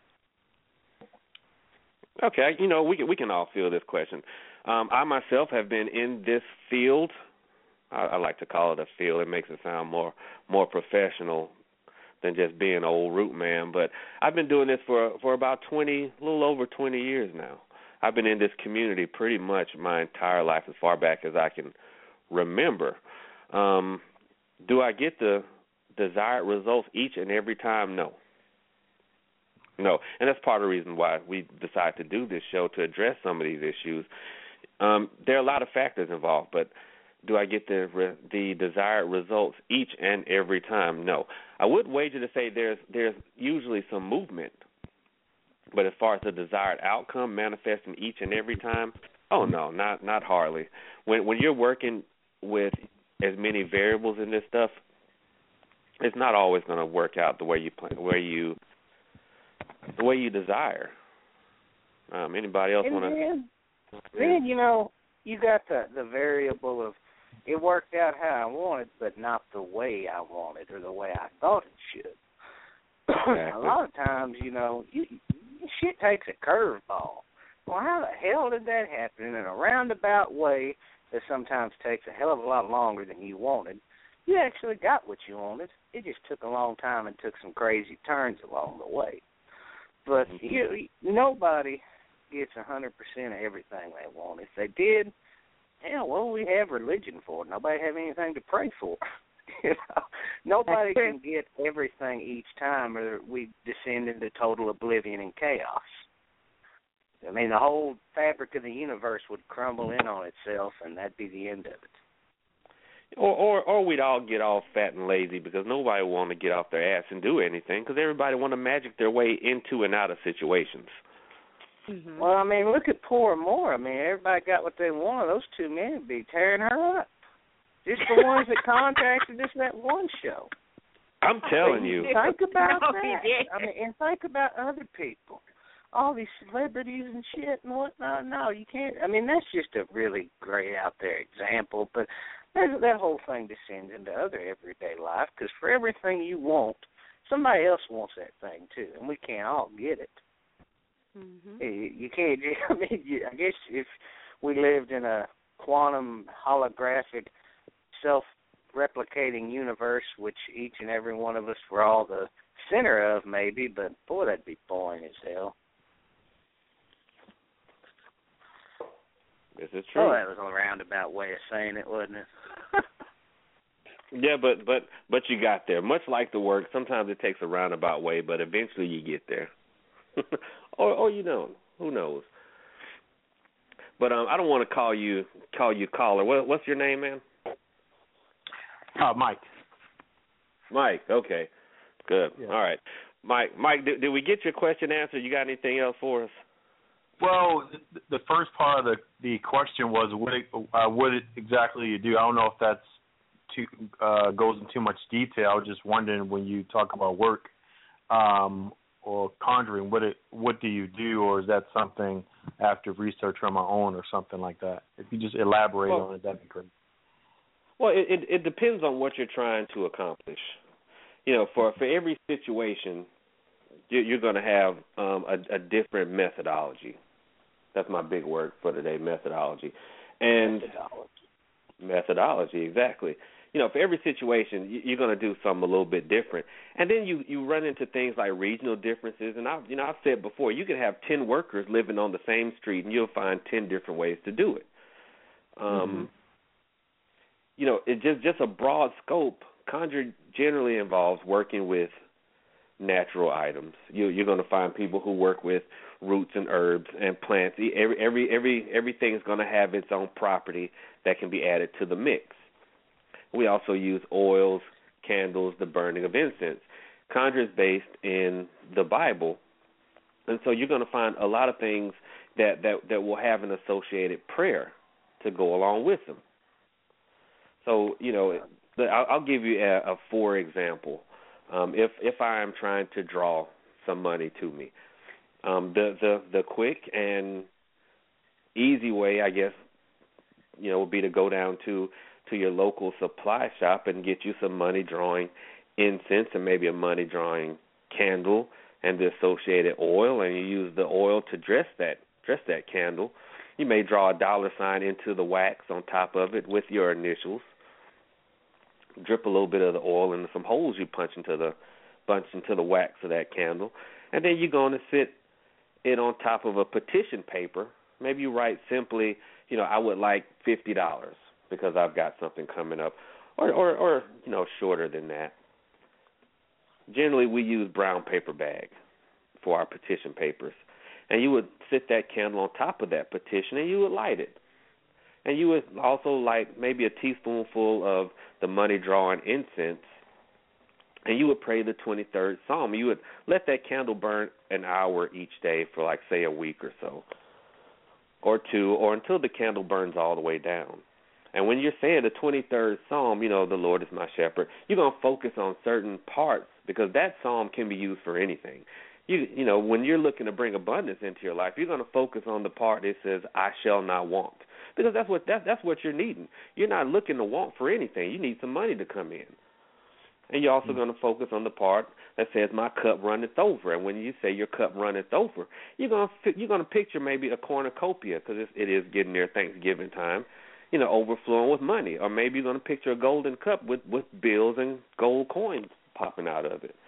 Speaker 3: Okay, we can all feel this question. I myself have been in this field. I like to call it a field. It makes it sound more professional than just being an old root man. But I've been doing this for about a little over 20 years now. I've been in this community pretty much my entire life, as far back as I can remember. Do I get the desired results each and every time? No. And that's part of the reason why we decided to do this show, to address some of these issues. There are a lot of factors involved, but do I get the desired results each and every time? No. I would wager to say there's usually some movement, but as far as the desired outcome manifesting each and every time, oh no, not hardly. When you're working with as many variables in this stuff, it's not always going to work out the way you plan, the way you desire. Anybody else want to?
Speaker 4: Then you got the variable of it worked out how I wanted, but not the way I wanted or the way I thought it should. Exactly. A lot of times, shit takes a curveball. Well, how the hell did that happen? In a roundabout way that sometimes takes a hell of a lot longer than you wanted, you actually got what you wanted. It just took a long time and took some crazy turns along the way. But nobody gets 100% of everything they want. If they did, we have religion for it. Nobody have anything to pray for. Nobody can get everything each time, or we descend into total oblivion and chaos. I mean, the whole fabric of the universe would crumble in on itself, and that'd be the end of it.
Speaker 3: Or we'd all get all fat and lazy because nobody would want to get off their ass and do anything because everybody want to magic their way into and out of situations.
Speaker 1: Mm-hmm.
Speaker 4: Well, I mean, look at Poor Moore. I mean, everybody got what they wanted. Those two men would be tearing her up. Just the ones that contacted us that one show.
Speaker 3: I'm telling you.
Speaker 4: Think about that. I mean, and think about other people. all these celebrities and shit and whatnot. No, you can't. I mean, that's just a really great out there example, but that whole thing descends into other everyday life, because for everything you want, somebody else wants that thing too, and we can't all get it.
Speaker 1: Mm-hmm.
Speaker 4: You can't. I mean, I guess if we lived in a quantum holographic self-replicating universe, which each and every one of us were all the center of, maybe, but boy, that'd be boring as hell.
Speaker 3: This is true.
Speaker 4: Oh, that was a roundabout way of saying it, wasn't it?
Speaker 3: Yeah, but you got there. Much like the work, sometimes it takes a roundabout way, but eventually you get there. or you don't. Who knows? But I don't want to call you caller. What's your name, man?
Speaker 5: Mike.
Speaker 3: Mike. Okay. Good.
Speaker 5: Yeah.
Speaker 3: All right. Mike, did we get your question answered? You got anything else for us?
Speaker 5: Well, the first part of the question was what exactly you do. I don't know if that's goes into too much detail. I was just wondering, when you talk about work or conjuring, what do you do, or is that something I have to research on my own or something like that? If you just elaborate on it, that'd be great.
Speaker 3: Well, it depends on what you're trying to accomplish. You know, for every situation, you're going to have a different methodology. That's my big word for today, methodology. And methodology, exactly. You know, for every situation, you're going to do something a little bit different. And then you run into things like regional differences. And I've said before, you can have 10 workers living on the same street, and you'll find 10 different ways to do it. You know, it just a broad scope. Conjure generally involves working with natural items. You're going to find people who work with roots and herbs and plants. Everything is going to have its own property that can be added to the mix. We also use oils, candles, the burning of incense. Conjure is based in the Bible, and so you're going to find a lot of things that will have an associated prayer to go along with them. So, you know, I'll give you a for example. If I am trying to draw some money to me, the quick and easy way, I guess, you know, would be to go down to your local supply shop and get you some money drawing incense and maybe a money drawing candle and the associated oil, and you use the oil to dress that candle. You may draw a $sign into the wax on top of it with your initials. Drip a little bit of the oil into some holes you punch into the wax of that candle, and then you're going to sit it on top of a petition paper. Maybe you write simply, you know, I would like $50 because I've got something coming up, or you know, shorter than that. Generally, we use brown paper bag for our petition papers, and you would sit that candle on top of that petition, and you would light it. And you would also light maybe a teaspoonful of the money drawing incense, and you would pray the 23rd Psalm. You would let that candle burn an hour each day for, like, say, a week or so, or two, or until the candle burns all the way down. And when you're saying the 23rd Psalm, you know, the Lord is my shepherd, you're going to focus on certain parts, because that psalm can be used for anything. You know, when you're looking to bring abundance into your life, you're going to focus on the part that says, I shall not want. Because that's what you're needing. You're not looking to want for anything. You need some money to come in. And you're also going to focus on the part that says, my cup runneth over. And when you say your cup runneth over, you're going to picture maybe a cornucopia, because it is getting near Thanksgiving time, you know, overflowing with money. Or maybe you're going to picture a golden cup with bills and gold coins popping out of it.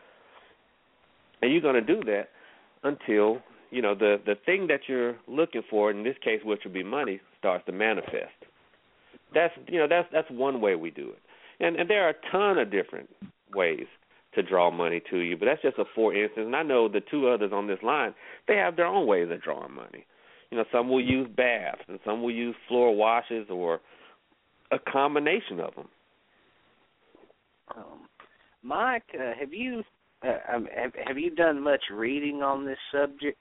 Speaker 3: And you're going to do that until, you know, the thing that you're looking for, in this case, which would be money, starts to manifest. That's one way we do it. And there are a ton of different ways to draw money to you, but that's just a for instance. And I know the two others on this line, they have their own ways of drawing money. You know, some will use baths, and some will use floor washes, or a combination of them.
Speaker 4: Mike, have you done much reading on this subject?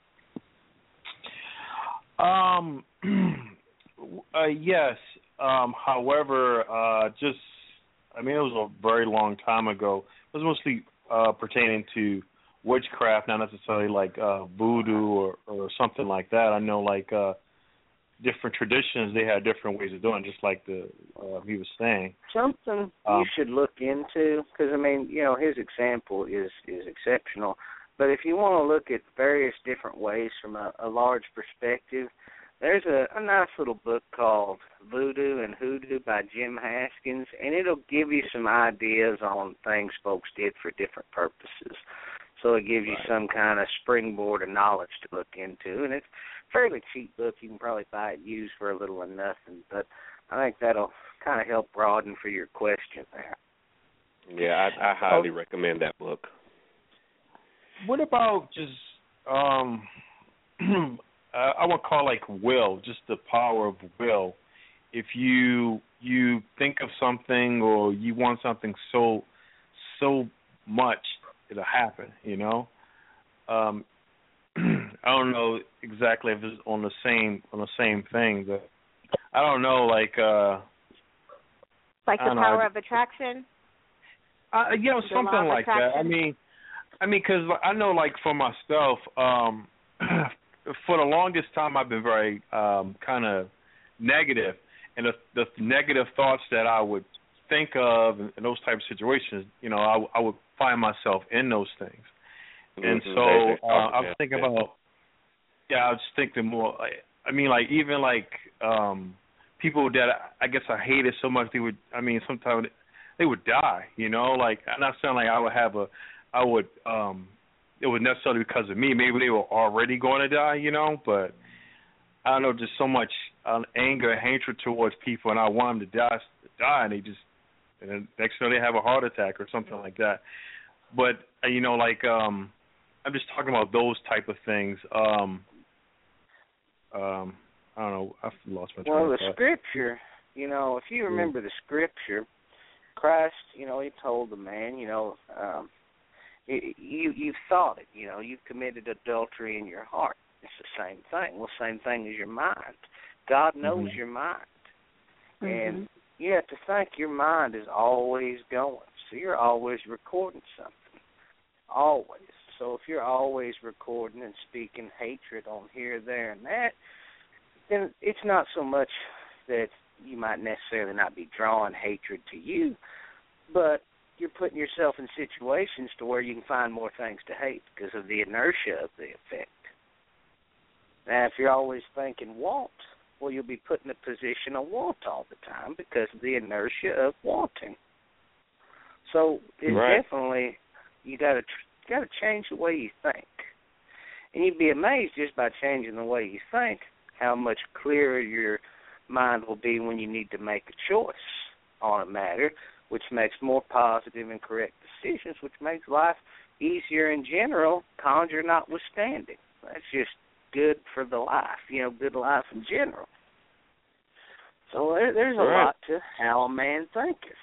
Speaker 5: Yes. However, it was a very long time ago. It was mostly pertaining to witchcraft, not necessarily like voodoo or something like that. I know like different traditions, they have different ways of doing it, just like he was saying.
Speaker 4: Something you should look into, because, I mean, you know, his example is exceptional. But if you want to look at various different ways from a large perspective, there's a nice little book called Voodoo and Hoodoo by Jim Haskins, and it'll give you some ideas on things folks did for different purposes. So it gives you some kind of springboard of knowledge to look into, and it's a fairly cheap book. You can probably buy it used for a little or nothing, but I think that'll kind of help broaden for your question there.
Speaker 3: Yeah, I highly recommend that book.
Speaker 5: What about just, I would call like will, just the power of will. If you think of something or you want something so much, it'll happen, you know. I don't know exactly if it's on the same thing, but I don't know, like
Speaker 1: the power of attraction.
Speaker 5: You know, something like that. I mean, because I know, like for myself, for the longest time, I've been very kind of negative, and the negative thoughts that I would think of in those type of situations, you know, I would find myself in those things. And so I was thinking about, I was thinking more, I mean, like, even like people that I guess I hated so much, sometimes they would die, you know, like, I'm not saying like it would necessarily because of me, maybe they were already going to die, you know, but I don't know, just so much anger and hatred towards people, and I want them to die, and and next thing they have a heart attack or something like that. But, you know, like, I'm just talking about those type of things. I don't know, I've lost my train of thought.
Speaker 4: Well, the scripture, you know, if you remember the scripture, Christ, you know, he told the man, you know, you've thought it, you know, you've committed adultery in your heart. It's the same thing. Well, same thing as your mind. God knows your mind. And you have to think your mind is always going. So you're always recording something. Always. So if you're always recording and speaking hatred on here, there, and that, then it's not so much that you might necessarily not be drawing hatred to you, but you're putting yourself in situations to where you can find more things to hate because of the inertia of the effect. Now, if you're always thinking want, well, you'll be put in a position of want all the time because of the inertia of wanting. So it's definitely, you got to change the way you think. And you'd be amazed just by changing the way you think how much clearer your mind will be when you need to make a choice on a matter, which makes more positive and correct decisions, which makes life easier in general, conjure notwithstanding. That's just good for the life, you know, good life in general. So there's a lot to how a man thinketh.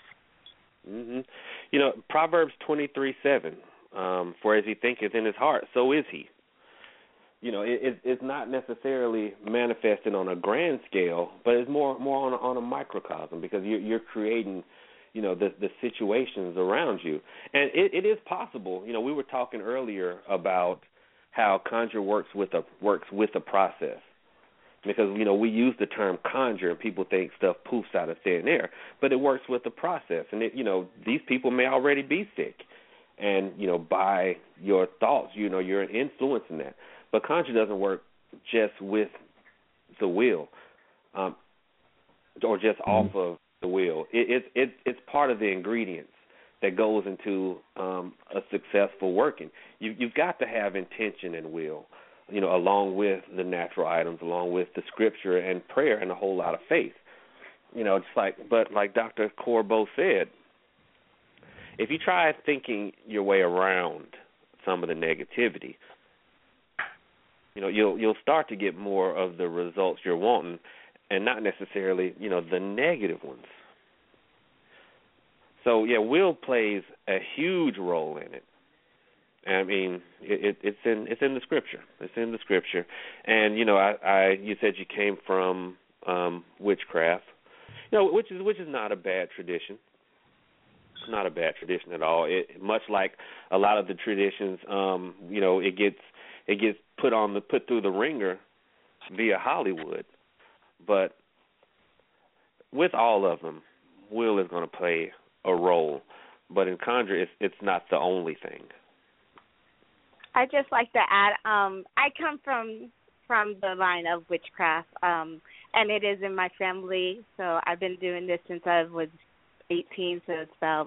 Speaker 3: You know, Proverbs 23:7, for as he thinketh in his heart, so is he. You know, it's not necessarily manifested on a grand scale, but it's more on a microcosm because you're creating, you know, the situations around you. And it is possible. You know, we were talking earlier about how conjure works with a process. Because, you know, we use the term conjure and people think stuff poofs out of thin air, but it works with the process. And, you know, these people may already be sick. And, you know, by your thoughts, you know, you're influencing that. But conjure doesn't work just with the will or just off of the will. It's part of the ingredients that goes into a successful working. You've got to have intention and will, you know, along with the natural items, along with the scripture and prayer and a whole lot of faith. You know, like Dr. Corbo said, if you try thinking your way around some of the negativity, you know, you'll start to get more of the results you're wanting and not necessarily, you know, the negative ones. So, yeah, will plays a huge role in it. I mean, it's in the scripture. It's in the scripture. And, you know, you said you came from witchcraft, you know, which is not a bad tradition. It's not a bad tradition at all. It much like a lot of the traditions, it gets put through the ringer via Hollywood. But with all of them, will is going to play a role. But in Conjure, it's not the only thing.
Speaker 1: I just like to add, I come from the line of witchcraft, and it is in my family. So I've been doing this since I was 18, so it's about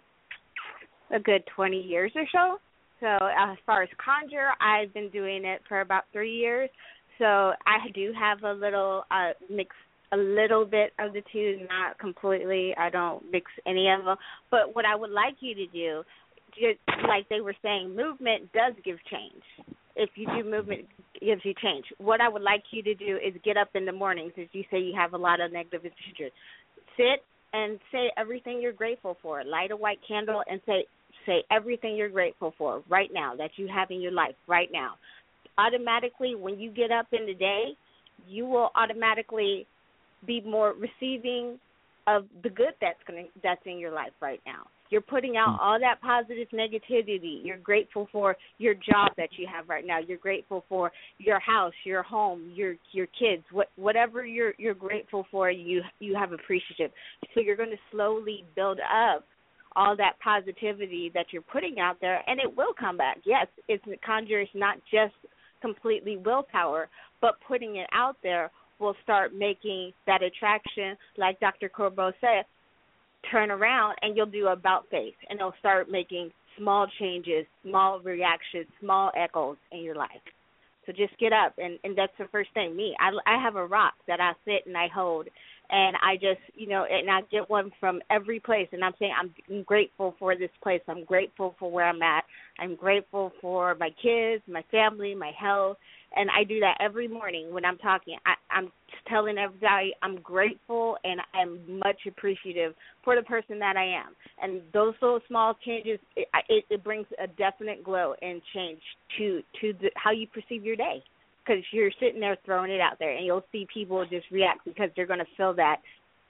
Speaker 1: a good 20 years or so. So as far as Conjure, I've been doing it for about 3 years. So I do have a little mix, a little bit of the two, not completely. I don't mix any of them. But what I would like you to do, just like they were saying, movement does give change. If you do movement, it gives you change. What I would like you to do is get up in the mornings, as you say you have a lot of negative issues. Sit and say everything you're grateful for. Light a white candle and say everything you're grateful for right now that you have in your life right now. Automatically, when you get up in the day, you will automatically be more receiving of the good that's in your life right now. You're putting out all that positive negativity. You're grateful for your job that you have right now. You're grateful for your house, your home, your kids, whatever you're grateful for. You have appreciative. So you're going to slowly build up all that positivity that you're putting out there, and it will come back. Yes, Conjure is not just completely willpower, but putting it out there will start making that attraction, like Dr. Corbeau said, turn around, and you'll do about face, and it'll start making small changes, small reactions, small echoes in your life. So just get up, and that's the first thing. I have a rock that I sit and I hold, and I just, and I get one from every place, and I'm saying I'm grateful for this place. I'm grateful for where I'm at. I'm grateful for my kids, my family, my health, and I do that every morning when I'm talking. I'm telling everybody I'm grateful and I'm much appreciative for the person that I am. And those little small changes, it brings a definite glow and change to how you perceive your day, because you're sitting there throwing it out there, and you'll see people just react because they're going to feel that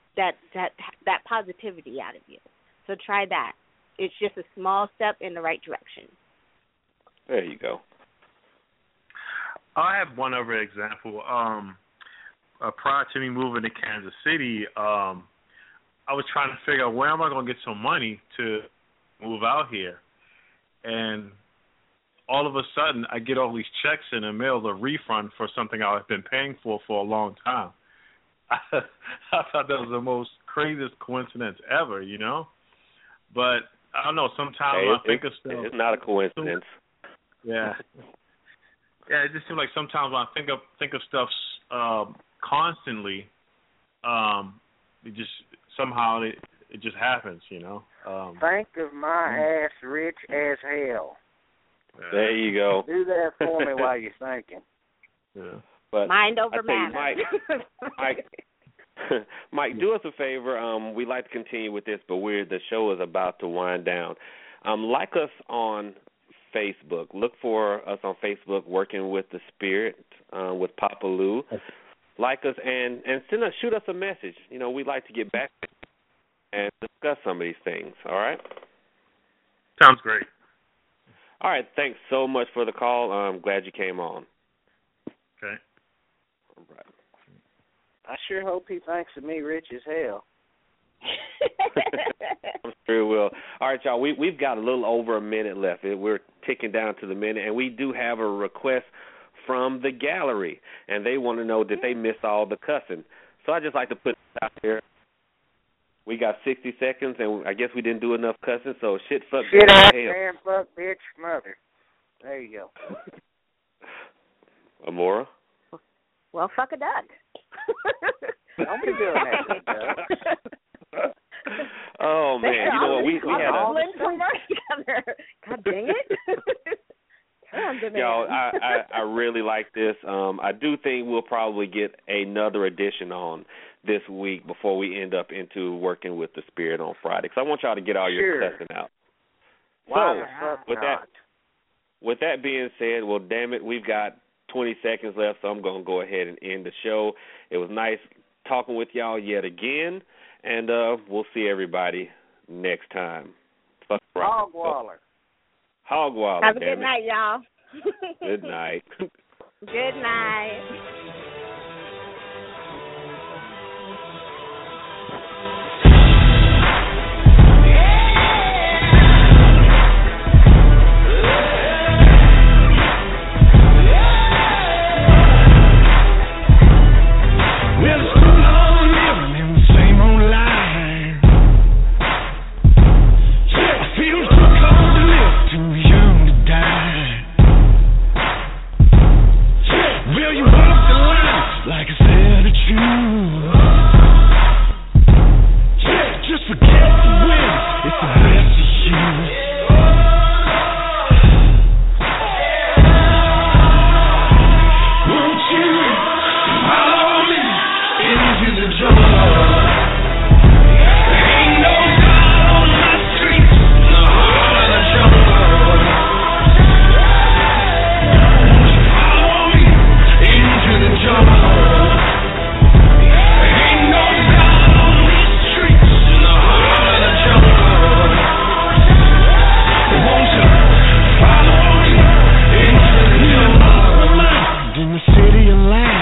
Speaker 1: positivity out of you. So try that. It's just a small step in the right direction.
Speaker 3: There you go.
Speaker 5: I have one other example. Prior to me moving to Kansas City, I was trying to figure out where am I going to get some money to move out here. And all of a sudden, I get all these checks in the mail, a refund for something I've been paying for a long time. I thought that was the most craziest coincidence ever, But I don't know, sometimes I think of stuff.
Speaker 3: It's not a coincidence.
Speaker 5: Yeah. Yeah, it just seems like sometimes when I think of stuff constantly, it just somehow it just happens,
Speaker 4: Think of my ass rich as hell.
Speaker 3: There you go.
Speaker 4: Do that for me while you're thinking.
Speaker 3: Yeah. But
Speaker 1: mind over matter.
Speaker 3: Mike, do us a favor. We'd like to continue with this, but the show is about to wind down. Like us on Facebook. Look for us on Facebook, Working with the Spirit, with Papa Lou. Like us and shoot us a message. We'd like to get back and discuss some of these things. All right?
Speaker 5: Sounds great.
Speaker 3: All right. Thanks so much for the call. I'm glad you came on.
Speaker 5: Okay.
Speaker 3: All right.
Speaker 4: I sure hope he thinks of me rich as hell.
Speaker 3: I'm sure he will. All right, y'all. We've got a little over a minute left. We're ticking down to the minute, and we do have a request from the gallery, and they want to know did they miss all the cussing. So I just like to put it out there. We got 60 seconds, and I guess we didn't do enough cussing. So shit, fuck,
Speaker 4: ass, man, fuck, bitch, mother. There you go.
Speaker 3: Amora?
Speaker 1: Well, fuck a duck.
Speaker 4: Don't be doing that, duck.
Speaker 3: Oh man, you know what? We had
Speaker 1: God dang it!
Speaker 3: Y'all, I really like this. I do think we'll probably get another edition on this week before we end up into Working with the Spirit on Friday. Because I want y'all to get all your cussing out.
Speaker 4: Wow,
Speaker 3: so with that being said, well, damn it, we've got 20 seconds left, so I'm going to go ahead and end the show. It was nice talking with y'all yet again, and we'll see everybody next time.
Speaker 4: Hogwaller.
Speaker 3: Hogwaller.
Speaker 1: Have a good night, y'all.
Speaker 3: Good night.
Speaker 1: Good night.
Speaker 6: In the city of light.